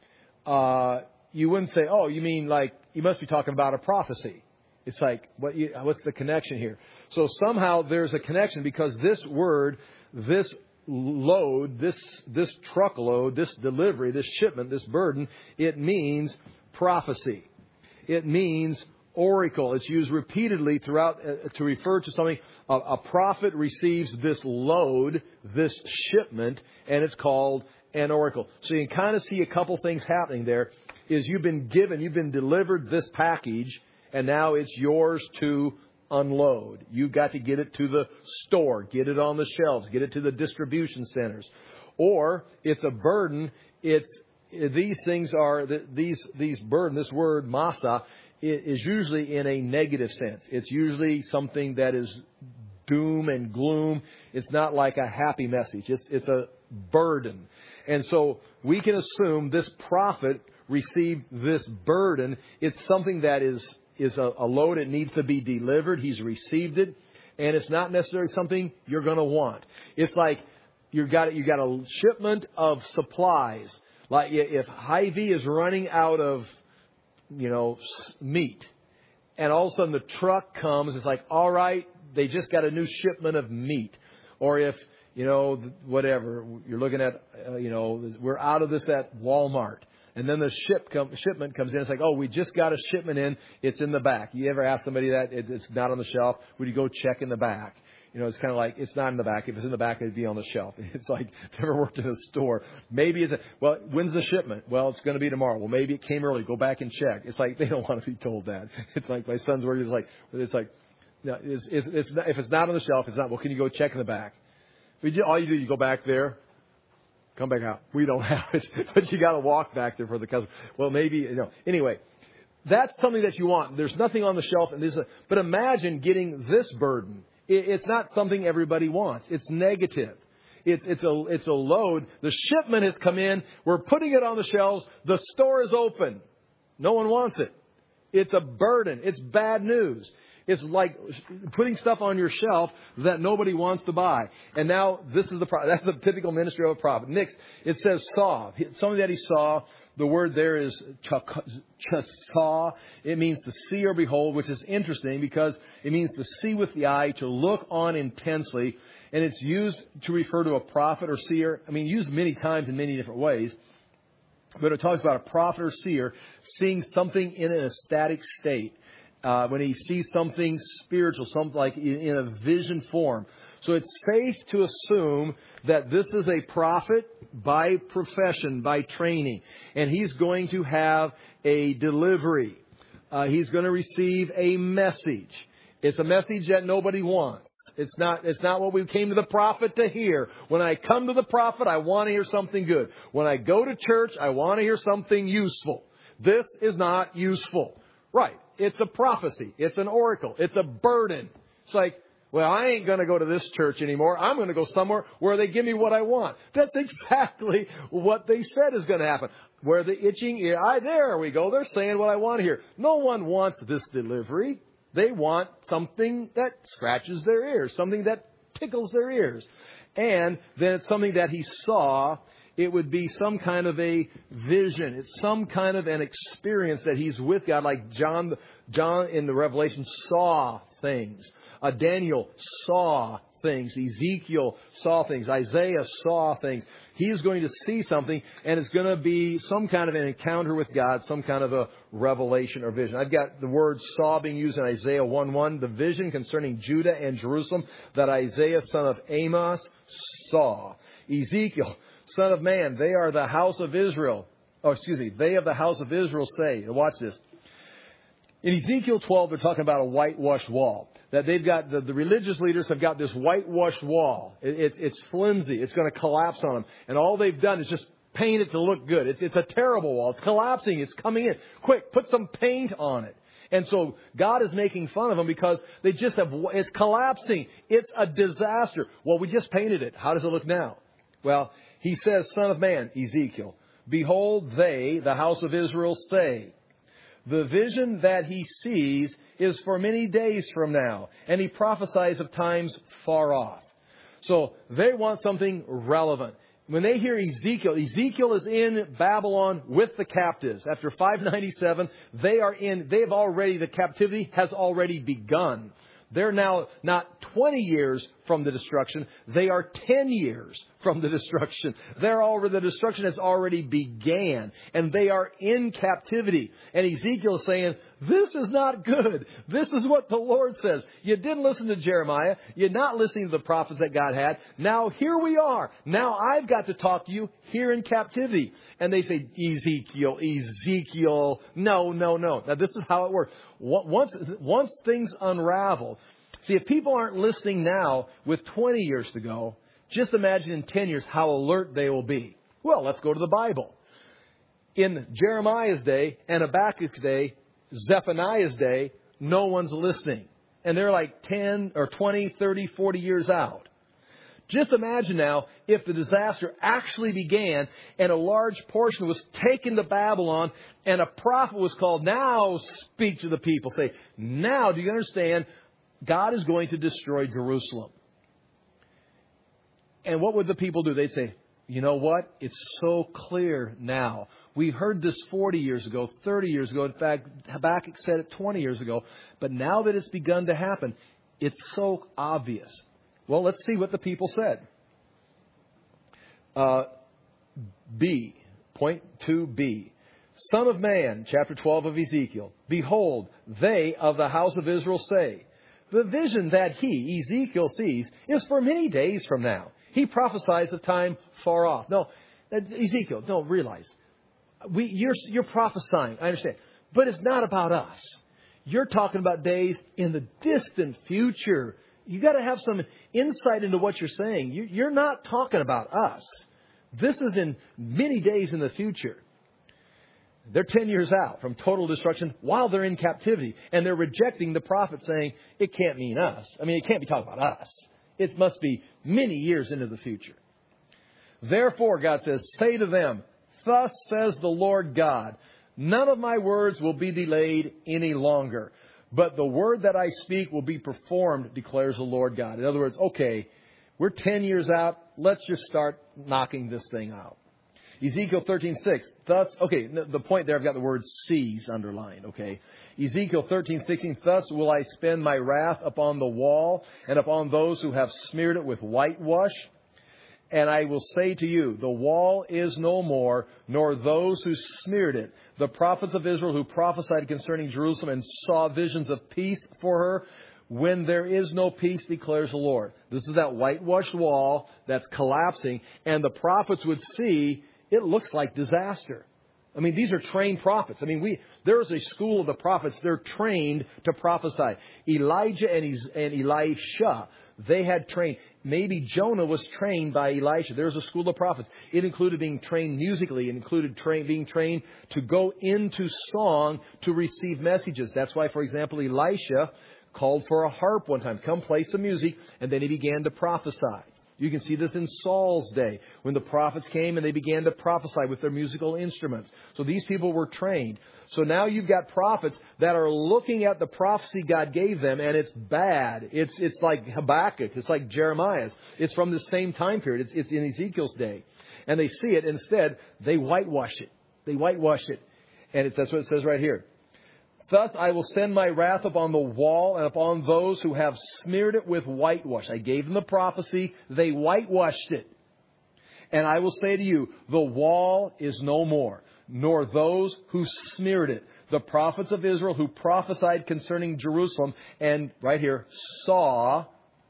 Uh, you wouldn't say, oh, you mean like, you must be talking about a prophecy. It's like, what? You, what's the connection here? So somehow there's a connection because this word, this load, this, this truckload, this delivery, this shipment, this burden, it means prophecy. It means oracle. It's used repeatedly throughout uh, to refer to something. A, a prophet receives this load, this shipment, and it's called an oracle. So you can kind of see a couple things happening there. Is you've been given, you've been delivered this package, and now it's yours to unload. You've got to get it to the store, get it on the shelves, get it to the distribution centers. Or it's a burden. It's these things are these these burden. This word masa is usually in a negative sense. It's usually something that is doom and gloom. It's not like a happy message. It's it's a burden. And so we can assume this prophet received this burden. It's something that is, is a, a load. It needs to be delivered. He's received it. And it's not necessarily something you're going to want. It's like you've got, you've got a shipment of supplies. Like if Hy-Vee is running out of, you know, meat. And all of a sudden the truck comes. It's like, all right, they just got a new shipment of meat. Or if, you know, whatever, you're looking at, uh, you know, we're out of this at Walmart. And then the ship com- shipment comes in. It's like, oh, we just got a shipment in. It's in the back. You ever ask somebody that? It, it's not on the shelf. Would you go check in the back? You know, it's kind of like, it's not in the back. If it's in the back, it'd be on the shelf. It's like, if you ever worked in a store, maybe it's, a, well, when's the shipment? Well, it's going to be tomorrow. Well, maybe it came early. Go back and check. It's like, they don't want to be told that. It's like, my son's work is like, it's like, no, it's, it's, it's not, if it's not on the shelf, it's not, well, can you go check in the back? We do, all you do, you go back there, come back out. We don't have it, but you got to walk back there for the customer. Well, maybe, you know, anyway. That's something that you want. There's nothing on the shelf. And there's a, but imagine getting this burden. It, it's not something everybody wants. It's negative. It's, it's, a, it's a load. The shipment has come in. We're putting it on the shelves. The store is open. No one wants it. It's a burden. It's bad news. It's like putting stuff on your shelf that nobody wants to buy. And now this is the pro- that's the typical ministry of a prophet. Next, it says saw. Something that he saw. The word there is chasah. It means to see or behold, which is interesting because it means to see with the eye, to look on intensely. And it's used to refer to a prophet or seer. I mean, used many times in many different ways. But it talks about a prophet or seer seeing something in an ecstatic state. Uh, when he sees something spiritual, something like in, in a vision form. So it's safe to assume that this is a prophet by profession, by training. And he's going to have a delivery. Uh, he's going to receive a message. It's a message that nobody wants. It's not, it's not what we came to the prophet to hear. When I come to the prophet, I want to hear something good. When I go to church, I want to hear something useful. This is not useful. Right. It's a prophecy. It's an oracle. It's a burden. It's like, well, I ain't going to go to this church anymore. I'm going to go somewhere where they give me what I want. That's exactly what they said is going to happen. Where the itching ear, I, there we go. They're saying what I want to hear. No one wants this delivery. They want something that scratches their ears, something that tickles their ears. And then it's something that he saw. It would be some kind of a vision. It's some kind of an experience that he's with God, like John, John in the Revelation saw things. Uh, Daniel saw things. Ezekiel saw things. Isaiah saw things. He is going to see something, and it's going to be some kind of an encounter with God, some kind of a revelation or vision. I've got the word saw being used in Isaiah one one, the vision concerning Judah and Jerusalem that Isaiah, son of Amos, saw. Ezekiel, son of man, they are the house of Israel. Oh, excuse me. They of the house of Israel say. Watch this. In Ezekiel twelve, they're talking about a whitewashed wall. That they've got, the, the religious leaders have got this whitewashed wall. It, it, it's flimsy. It's going to collapse on them. And all they've done is just paint it to look good. It's, it's a terrible wall. It's collapsing. It's coming in. Quick, put some paint on it. And so God is making fun of them because they just have, it's collapsing. It's a disaster. Well, we just painted it. How does it look now? Well, he says, son of man, Ezekiel, behold, they, the house of Israel, say, the vision that he sees is for many days from now. And he prophesies of times far off. So they want something relevant. When they hear Ezekiel, Ezekiel is in Babylon with the captives. After five ninety-seven, they are in, they've already, the captivity has already begun. They're now not twenty years from the destruction. They are ten years from the destruction. They're already, the destruction has already began. And they are in captivity. And Ezekiel is saying, this is not good. This is what the Lord says. You didn't listen to Jeremiah. You're not listening to the prophets that God had. Now here we are. Now I've got to talk to you here in captivity. And they say, Ezekiel, Ezekiel. No, no, no. Now this is how it works. Once, once things unravel, see, if people aren't listening now with twenty years to go, just imagine in ten years how alert they will be. Well, let's go to the Bible. In Jeremiah's day and Habakkuk's day, Zephaniah's day, no one's listening. And they're like ten or twenty, thirty, forty years out. Just imagine now if the disaster actually began and a large portion was taken to Babylon and a prophet was called, now speak to the people. Say, now do you understand? God is going to destroy Jerusalem. And what would the people do? They'd say, you know what? It's so clear now. We heard this forty years ago, thirty years ago. In fact, Habakkuk said it twenty years ago. But now that it's begun to happen, it's so obvious. Well, let's see what the people said. Uh, B, point two B. Son of man, chapter twelve of Ezekiel. Behold, they of the house of Israel say, The vision that he, Ezekiel, sees is for many days from now. He prophesies of time far off. No, Ezekiel, don't realize. We, you're, you're prophesying, I understand. But it's not about us. You're talking about days in the distant future. You got to have some insight into what you're saying. You, you're not talking about us. This is in many days in the future. They're ten years out from total destruction while they're in captivity. And they're rejecting the prophet saying, it can't mean us. I mean, it can't be talking about us. It must be many years into the future. Therefore, God says, say to them, thus says the Lord God, none of my words will be delayed any longer. But the word that I speak will be performed, declares the Lord God. In other words, okay, we're ten years out. Let's just start knocking this thing out. Ezekiel thirteen six. Thus, okay, the point there, I've got the word seas underlined, okay. Ezekiel thirteen sixteen. Thus will I spend my wrath upon the wall and upon those who have smeared it with whitewash. And I will say to you, the wall is no more, nor those who smeared it. The prophets of Israel who prophesied concerning Jerusalem and saw visions of peace for her, when there is no peace, declares the Lord. This is that whitewashed wall that's collapsing, and the prophets would see it looks like disaster. I mean, these are trained prophets. I mean, we there is a school of the prophets. They're trained to prophesy. Elijah and, his, and Elisha, they had trained. Maybe Jonah was trained by Elisha. There's a school of prophets. It included being trained musically. It included train, being trained to go into song to receive messages. That's why, for example, Elisha called for a harp one time. Come play some music. And then he began to prophesy. You can see this in Saul's day when the prophets came and they began to prophesy with their musical instruments. So these people were trained. So now you've got prophets that are looking at the prophecy God gave them, and it's bad. It's it's like Habakkuk. It's like Jeremiah's. It's from the same time period. It's, it's in Ezekiel's day. And they see it. Instead, they whitewash it. They whitewash it. And it, that's what it says right here. Thus I will send my wrath upon the wall and upon those who have smeared it with whitewash. I gave them the prophecy. They whitewashed it. And I will say to you, the wall is no more, nor those who smeared it. The prophets of Israel who prophesied concerning Jerusalem and, right here, saw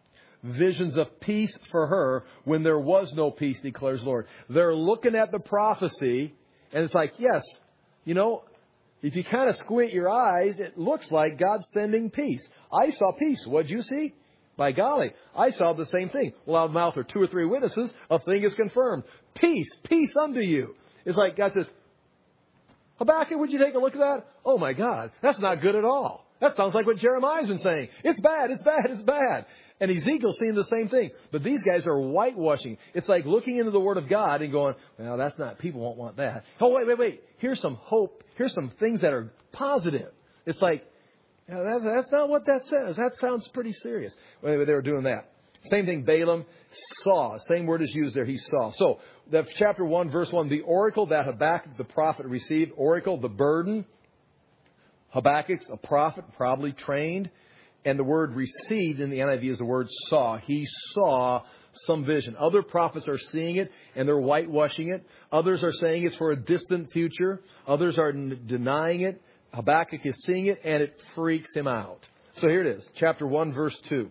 visions of peace for her when there was no peace, declares the Lord. They're looking at the prophecy, and it's like, yes, you know, if you kind of squint your eyes, it looks like God's sending peace. I saw peace. What'd you see? By golly, I saw the same thing. Well, out of the mouth are two or three witnesses, a thing is confirmed. Peace, peace unto you. It's like God says, Habakkuk, would you take a look at that? Oh my God, that's not good at all. That sounds like what Jeremiah's been saying. It's bad, it's bad, it's bad. And Ezekiel's seeing the same thing. But these guys are whitewashing. It's like looking into the Word of God and going, well, that's not, people won't want that. Oh, wait, wait, wait. Here's some hope. Here's some things that are positive. It's like, you know, that's, that's not what that says. That sounds pretty serious. Well, anyway, they were doing that. Same thing, Balaam saw. Same word is used there. He saw. So, that's chapter one, verse one. The oracle that Habakkuk the prophet received. Oracle, the burden. Habakkuk's a prophet, probably trained. And the word received in the N I V is the word saw. He saw some vision. Other prophets are seeing it and they're whitewashing it. Others are saying it's for a distant future. Others are n- denying it. Habakkuk is seeing it and it freaks him out. So here it is. Chapter one, verse two.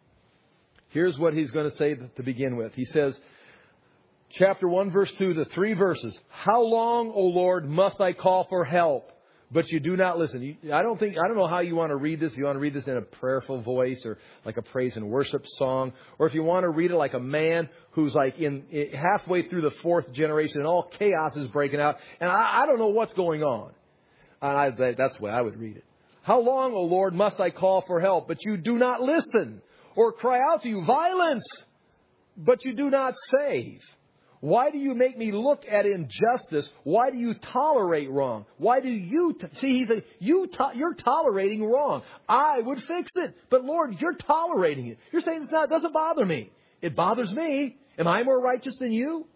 Here's what he's going to say to begin with. He says, chapter one, verse two, the three verses. How long, O Lord, must I call for help? But you do not listen. You, I don't think, I don't know how you want to read this. If you want to read this in a prayerful voice or like a praise and worship song, or if you want to read it like a man who's like in, in halfway through the fourth generation and all chaos is breaking out, and I, I don't know what's going on. And I, that's the way I would read it. How long, O Lord, must I call for help, but you do not listen, or cry out to you violence, but you do not save? Why do you make me look at injustice? Why do you tolerate wrong? Why do you t- see? He's a, you to- you're tolerating wrong. I would fix it, but Lord, you're tolerating it. You're saying it's not. It doesn't bother me. It bothers me. Am I more righteous than you?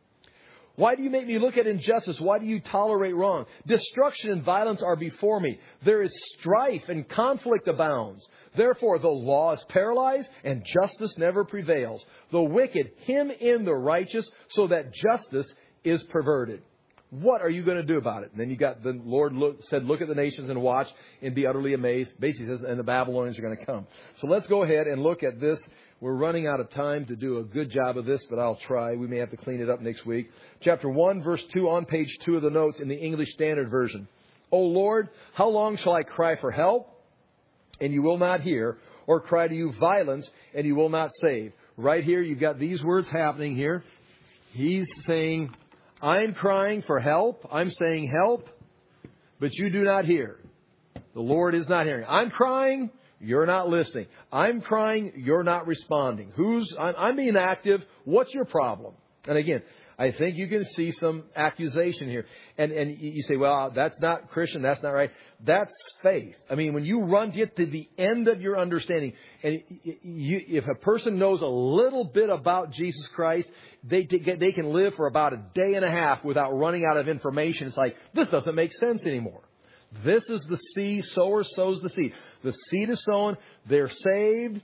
Why do you make me look at injustice? Why do you tolerate wrong? Destruction and violence are before me. There is strife and conflict abounds. Therefore, the law is paralyzed and justice never prevails. The wicked hem in the righteous so that justice is perverted. What are you going to do about it? And then you got the Lord look, said, look at the nations and watch and be utterly amazed. Basically says, and the Babylonians are going to come. So let's go ahead and look at this. We're running out of time to do a good job of this, but I'll try. We may have to clean it up next week. Chapter one, verse two on page two of the notes in the English Standard Version. O Lord, how long shall I cry for help, and you will not hear, or cry to you violence, and you will not save? Right here, you've got these words happening here. He's saying, I'm crying for help. I'm saying help, but you do not hear. The Lord is not hearing. I'm crying. You're not listening. I'm crying. You're not responding. Who's, I'm, I'm being active. What's your problem? And again, I think you can see some accusation here. And, and you say, well, that's not Christian. That's not right. That's faith. I mean, when you run to get to the end of your understanding, and you, if a person knows a little bit about Jesus Christ, they, they can live for about a day and a half without running out of information. It's like, this doesn't make sense anymore. This is the seed. Sower sows the seed. The seed is sown. They're saved,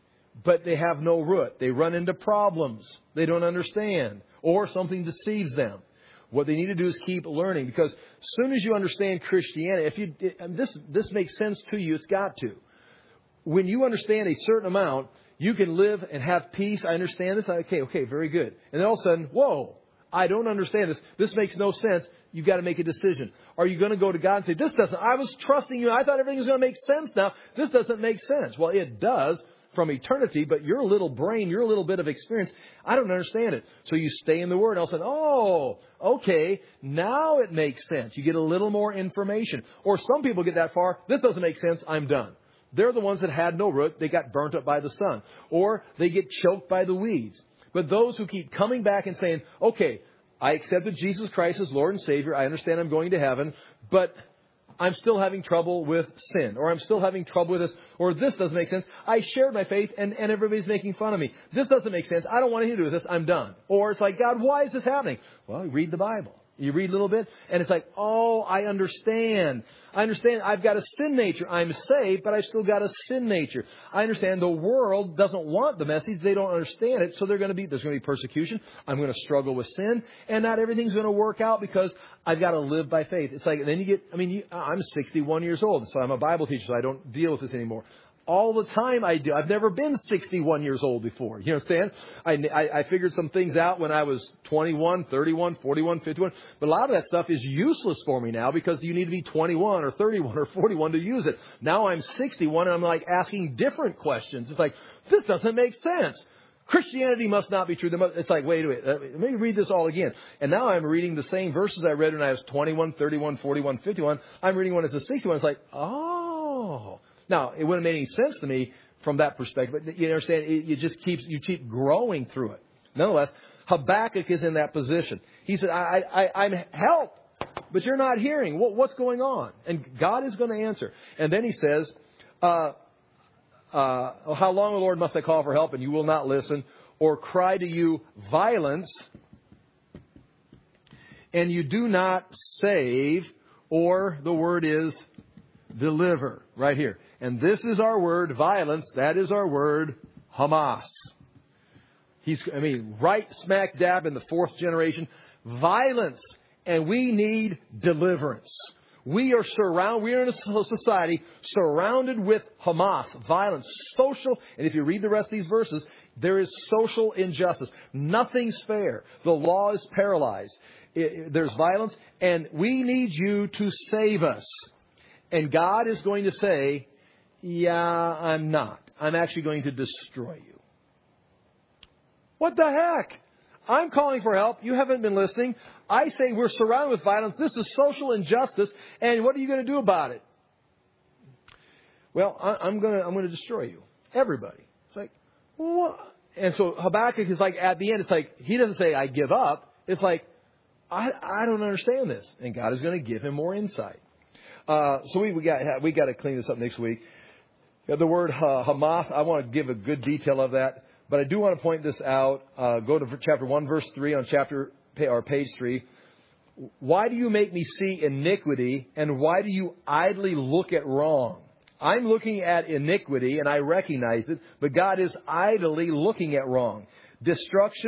but they have no root. They run into problems. They don't understand. Or something deceives them. What they need to do is keep learning. Because as soon as you understand Christianity, if you and this this makes sense to you, it's got to. When you understand a certain amount, you can live and have peace. I understand this. Okay, okay, very good. And then all of a sudden, whoa, I don't understand this. This makes no sense. You've got to make a decision. Are you going to go to God and say, this doesn't, I was trusting you. I thought everything was going to make sense now. This doesn't make sense. Well, it does from eternity, but your little brain, your little bit of experience, I don't understand it. So you stay in the Word and all of a sudden, oh, okay, now it makes sense. You get a little more information. Or some people get that far, this doesn't make sense, I'm done. They're the ones that had no root. They got burnt up by the sun. Or they get choked by the weeds. But those who keep coming back and saying, okay, I accepted Jesus Christ as Lord and Savior. I understand I'm going to heaven, but I'm still having trouble with sin, or I'm still having trouble with this, or this doesn't make sense. I shared my faith and, and everybody's making fun of me. This doesn't make sense. I don't want anything to do with this. I'm done. Or it's like, God, why is this happening? Well, you read the Bible. You read a little bit, and it's like, oh, I understand. I understand I've got a sin nature. I'm saved, but I've still got a sin nature. I understand the world doesn't want the message. They don't understand it, so they're going to be, there's going to be persecution. I'm going to struggle with sin, and not everything's going to work out because I've got to live by faith. It's like, then you get, I mean, you, I'm sixty-one years old, so I'm a Bible teacher, so I don't deal with this anymore. All the time I do. I've never been sixty-one years old before. You understand? I, I, I figured some things out when I was twenty-one, thirty-one, forty-one, fifty-one. But a lot of that stuff is useless for me now because you need to be twenty-one or thirty-one or forty-one to use it. Now I'm sixty-one and I'm like asking different questions. It's like, this doesn't make sense. Christianity must not be true. It's like, wait a minute, let me read this all again. And now I'm reading the same verses I read when I was twenty-one, thirty-one, forty-one, fifty-one. I'm reading one as a sixty-one. It's like, oh. Now, it wouldn't make any sense to me from that perspective, but you understand, it, you just keep, you keep growing through it. Nonetheless, Habakkuk is in that position. He said, I, I, I'm help, but you're not hearing. What, what's going on? And God is going to answer. And then he says, uh, uh, how long, O Lord, must I call for help and you will not listen, or cry to you violence and you do not save, or the word is deliver, right here. And this is our word, violence. That is our word, Hamas. He's, I mean, right smack dab in the fourth generation. Violence. And we need deliverance. We are surrounded, we are in a society surrounded with Hamas, violence, social. And if you read the rest of these verses, there is social injustice. Nothing's fair. The law is paralyzed. It, there's violence. And we need you to save us. And God is going to say, yeah, I'm not. I'm actually going to destroy you. What the heck? I'm calling for help. You haven't been listening. I say we're surrounded with violence. This is social injustice. And what are you going to do about it? Well, I'm going to, I'm going to destroy you. Everybody. It's like, what? And so Habakkuk is like, at the end, it's like, he doesn't say, I give up. It's like, I, I don't understand this. And God is going to give him more insight. Uh, so we, we got we got to clean this up next week. The word uh, Hamas, I want to give a good detail of that, but I do want to point this out. Uh, go to chapter one, verse three on chapter or page three. Why do you make me see iniquity, and why do you idly look at wrong? I'm looking at iniquity, and I recognize it, but God is idly looking at wrong. Destruction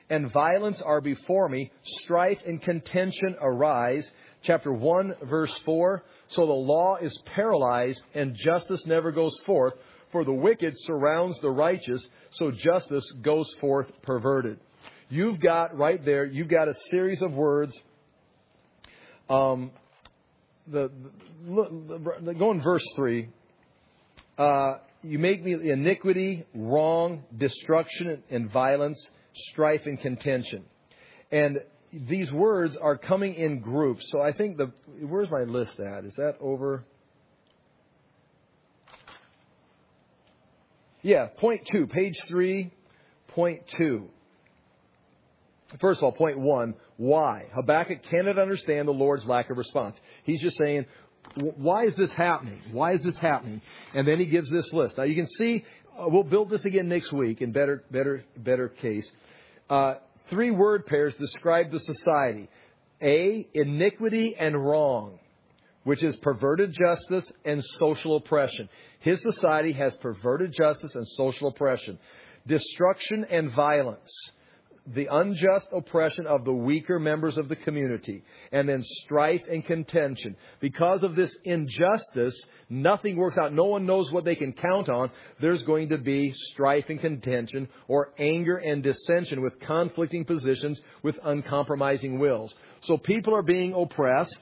and violence are before me. Strife and contention arise. Chapter one, verse four. So the law is paralyzed and justice never goes forth. For the wicked surrounds the righteous, so justice goes forth perverted. You've got right there, you've got a series of words. Um, the, the, the go in verse three. Uh, you make me iniquity, wrong, destruction, and violence, strife and contention. And these words are coming in groups. So I think the where's my list at? Is that over? Yeah, point two, page three, point two. First of all, point one, why? Habakkuk cannot understand the Lord's lack of response. He's just saying, why is this happening? Why is this happening? And then he gives this list. Now you can see, uh, we'll build this again next week in better, better, better case. Uh, three word pairs describe the society. A, iniquity and wrong, which is perverted justice and social oppression. His society has perverted justice and social oppression. Destruction and violence. The unjust oppression of the weaker members of the community. And then strife and contention. Because of this injustice, nothing works out. No one knows what they can count on. There's going to be strife and contention, or anger and dissension with conflicting positions, with uncompromising wills. So people are being oppressed.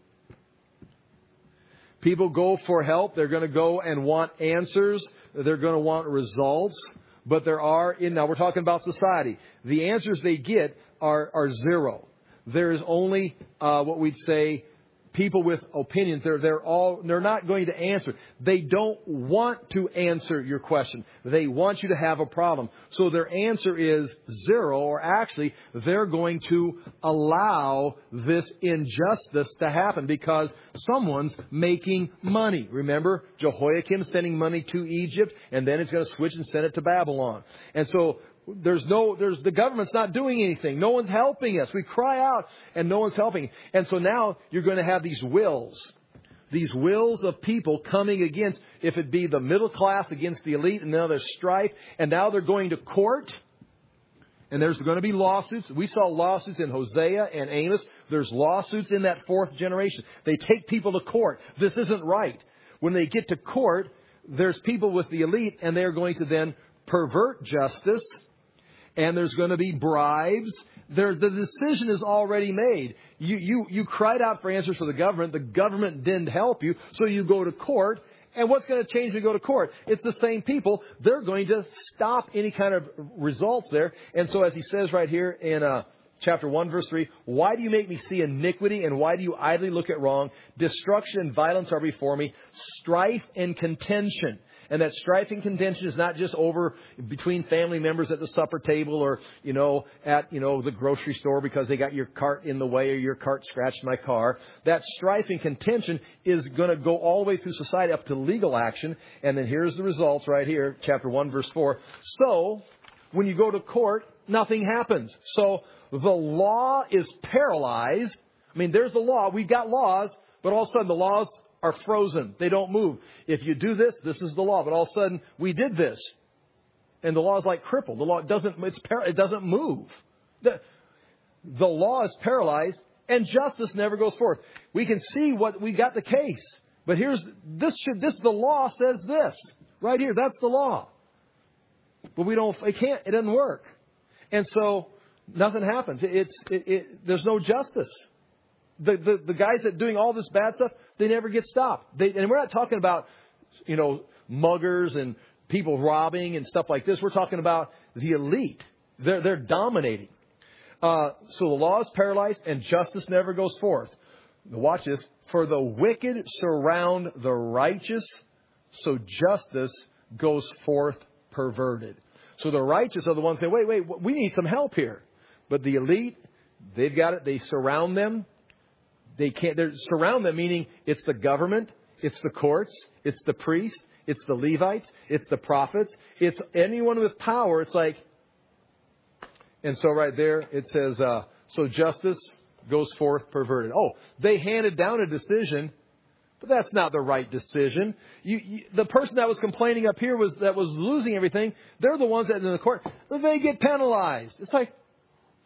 People go for help. They're going to go and want answers. They're going to want results. But there are, in now we're talking about society. The answers they get are, are zero. There is only uh, what we'd say people with opinions. They're they're all they're not going to answer. They don't want to answer your question. They want you to have a problem. So their answer is zero, or actually they're going to allow this injustice to happen because someone's making money. Remember, Jehoiakim sending money to Egypt, and then it's going to switch and send it to Babylon. And so There's no, there's, the government's not doing anything. No one's helping us. We cry out and no one's helping. And so now you're going to have these wills, these wills of people coming against, if it be the middle class against the elite, and now there's strife, and now they're going to court, and there's going to be lawsuits. We saw lawsuits in Hosea and Amos. There's lawsuits in that fourth generation. They take people to court. This isn't right. When they get to court, there's people with the elite, and they're going to then pervert justice. And there's going to be bribes. There, the decision is already made. You, you, you cried out for answers for the government. The government didn't help you. So you go to court. And what's going to change when you go to court? It's the same people. They're going to stop any kind of results there. And so as he says right here in uh, chapter one, verse three, why do you make me see iniquity, and why do you idly look at wrong? Destruction and violence are before me. Strife and contention. And that strife and contention is not just over between family members at the supper table, or, you know, at, you know, the grocery store because they got your cart in the way, or your cart scratched my car. That strife and contention is going to go all the way through society up to legal action. And then here's the results right here, chapter one, verse four. So when you go to court, nothing happens. So the law is paralyzed. I mean, there's the law. We've got laws, but all of a sudden the laws are frozen. They don't move. If you do this, this is the law. But all of a sudden, we did this. And the law is like crippled. The law doesn't, it's par- it doesn't move. The, the law is paralyzed, and justice never goes forth. We can see what, we got the case. But here's, this should, this, the law says this. Right here, that's the law. But we don't, it can't, it doesn't work. And so, nothing happens. It, it's, it, it, there's no justice. The, the the guys that are doing all this bad stuff, they never get stopped. They, and we're not talking about, you know, muggers and people robbing and stuff like this. We're talking about the elite. They're, they're dominating. Uh, so the law is paralyzed and justice never goes forth. Watch this. For the wicked surround the righteous, so justice goes forth perverted. So the righteous are the ones saying, wait, wait, we need some help here. But the elite, they've got it. They surround them. They can't, they surround them, meaning it's the government, it's the courts, it's the priests, it's the Levites, it's the prophets, it's anyone with power. It's like, and so right there it says, uh, so justice goes forth perverted. Oh, they handed down a decision, but that's not the right decision. You, you, the person that was complaining up here was that was losing everything. They're the ones that in the court, they get penalized. It's like,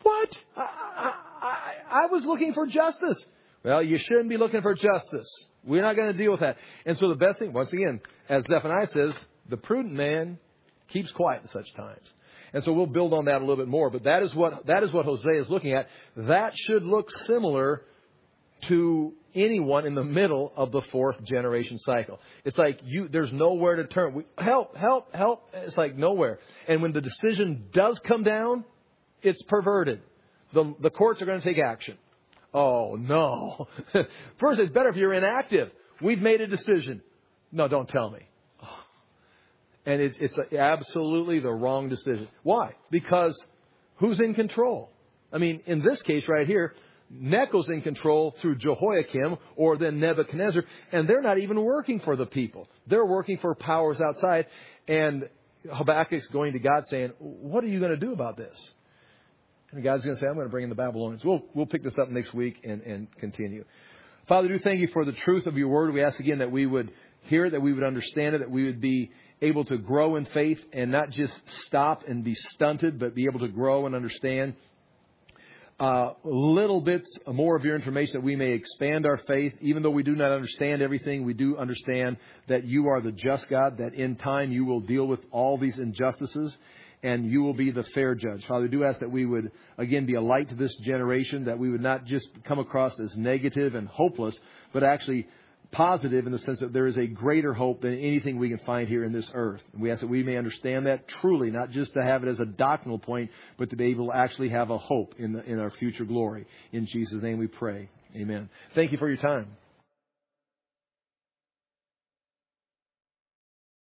What? I, I, I, I was looking for justice. Well, you shouldn't be looking for justice. We're not going to deal with that. And so the best thing, once again, as Zephaniah says, the prudent man keeps quiet in such times. And so we'll build on that a little bit more. But that is what that is what Hosea is looking at. That should look similar to anyone in the middle of the fourth generation cycle. It's like you there's nowhere to turn. We, help, help, help. It's like nowhere. And when the decision does come down, it's perverted. The, the courts are going to take action. Oh, no. First, it's better if you're inactive. We've made a decision. No, don't tell me. And it's, it's absolutely the wrong decision. Why? Because who's in control? I mean, in this case right here, Necho's in control through Jehoiakim or then Nebuchadnezzar, and they're not even working for the people. They're working for powers outside. And Habakkuk's going to God saying, what are you going to do about this? And God's going to say, I'm going to bring in the Babylonians. We'll, we'll pick this up next week and, and continue. Father, do thank you for the truth of your word. We ask again that we would hear it, that we would understand it, that we would be able to grow in faith and not just stop and be stunted, but be able to grow and understand uh, little bits more of your information that we may expand our faith. Even though we do not understand everything, we do understand that you are the just God, that in time you will deal with all these injustices and you will be the fair judge. Father, we do ask that we would, again, be a light to this generation, that we would not just come across as negative and hopeless, but actually positive in the sense that there is a greater hope than anything we can find here in this earth. And we ask that we may understand that truly, not just to have it as a doctrinal point, but to be able to actually have a hope in the, in our future glory. In Jesus' name we pray. Amen. Thank you for your time.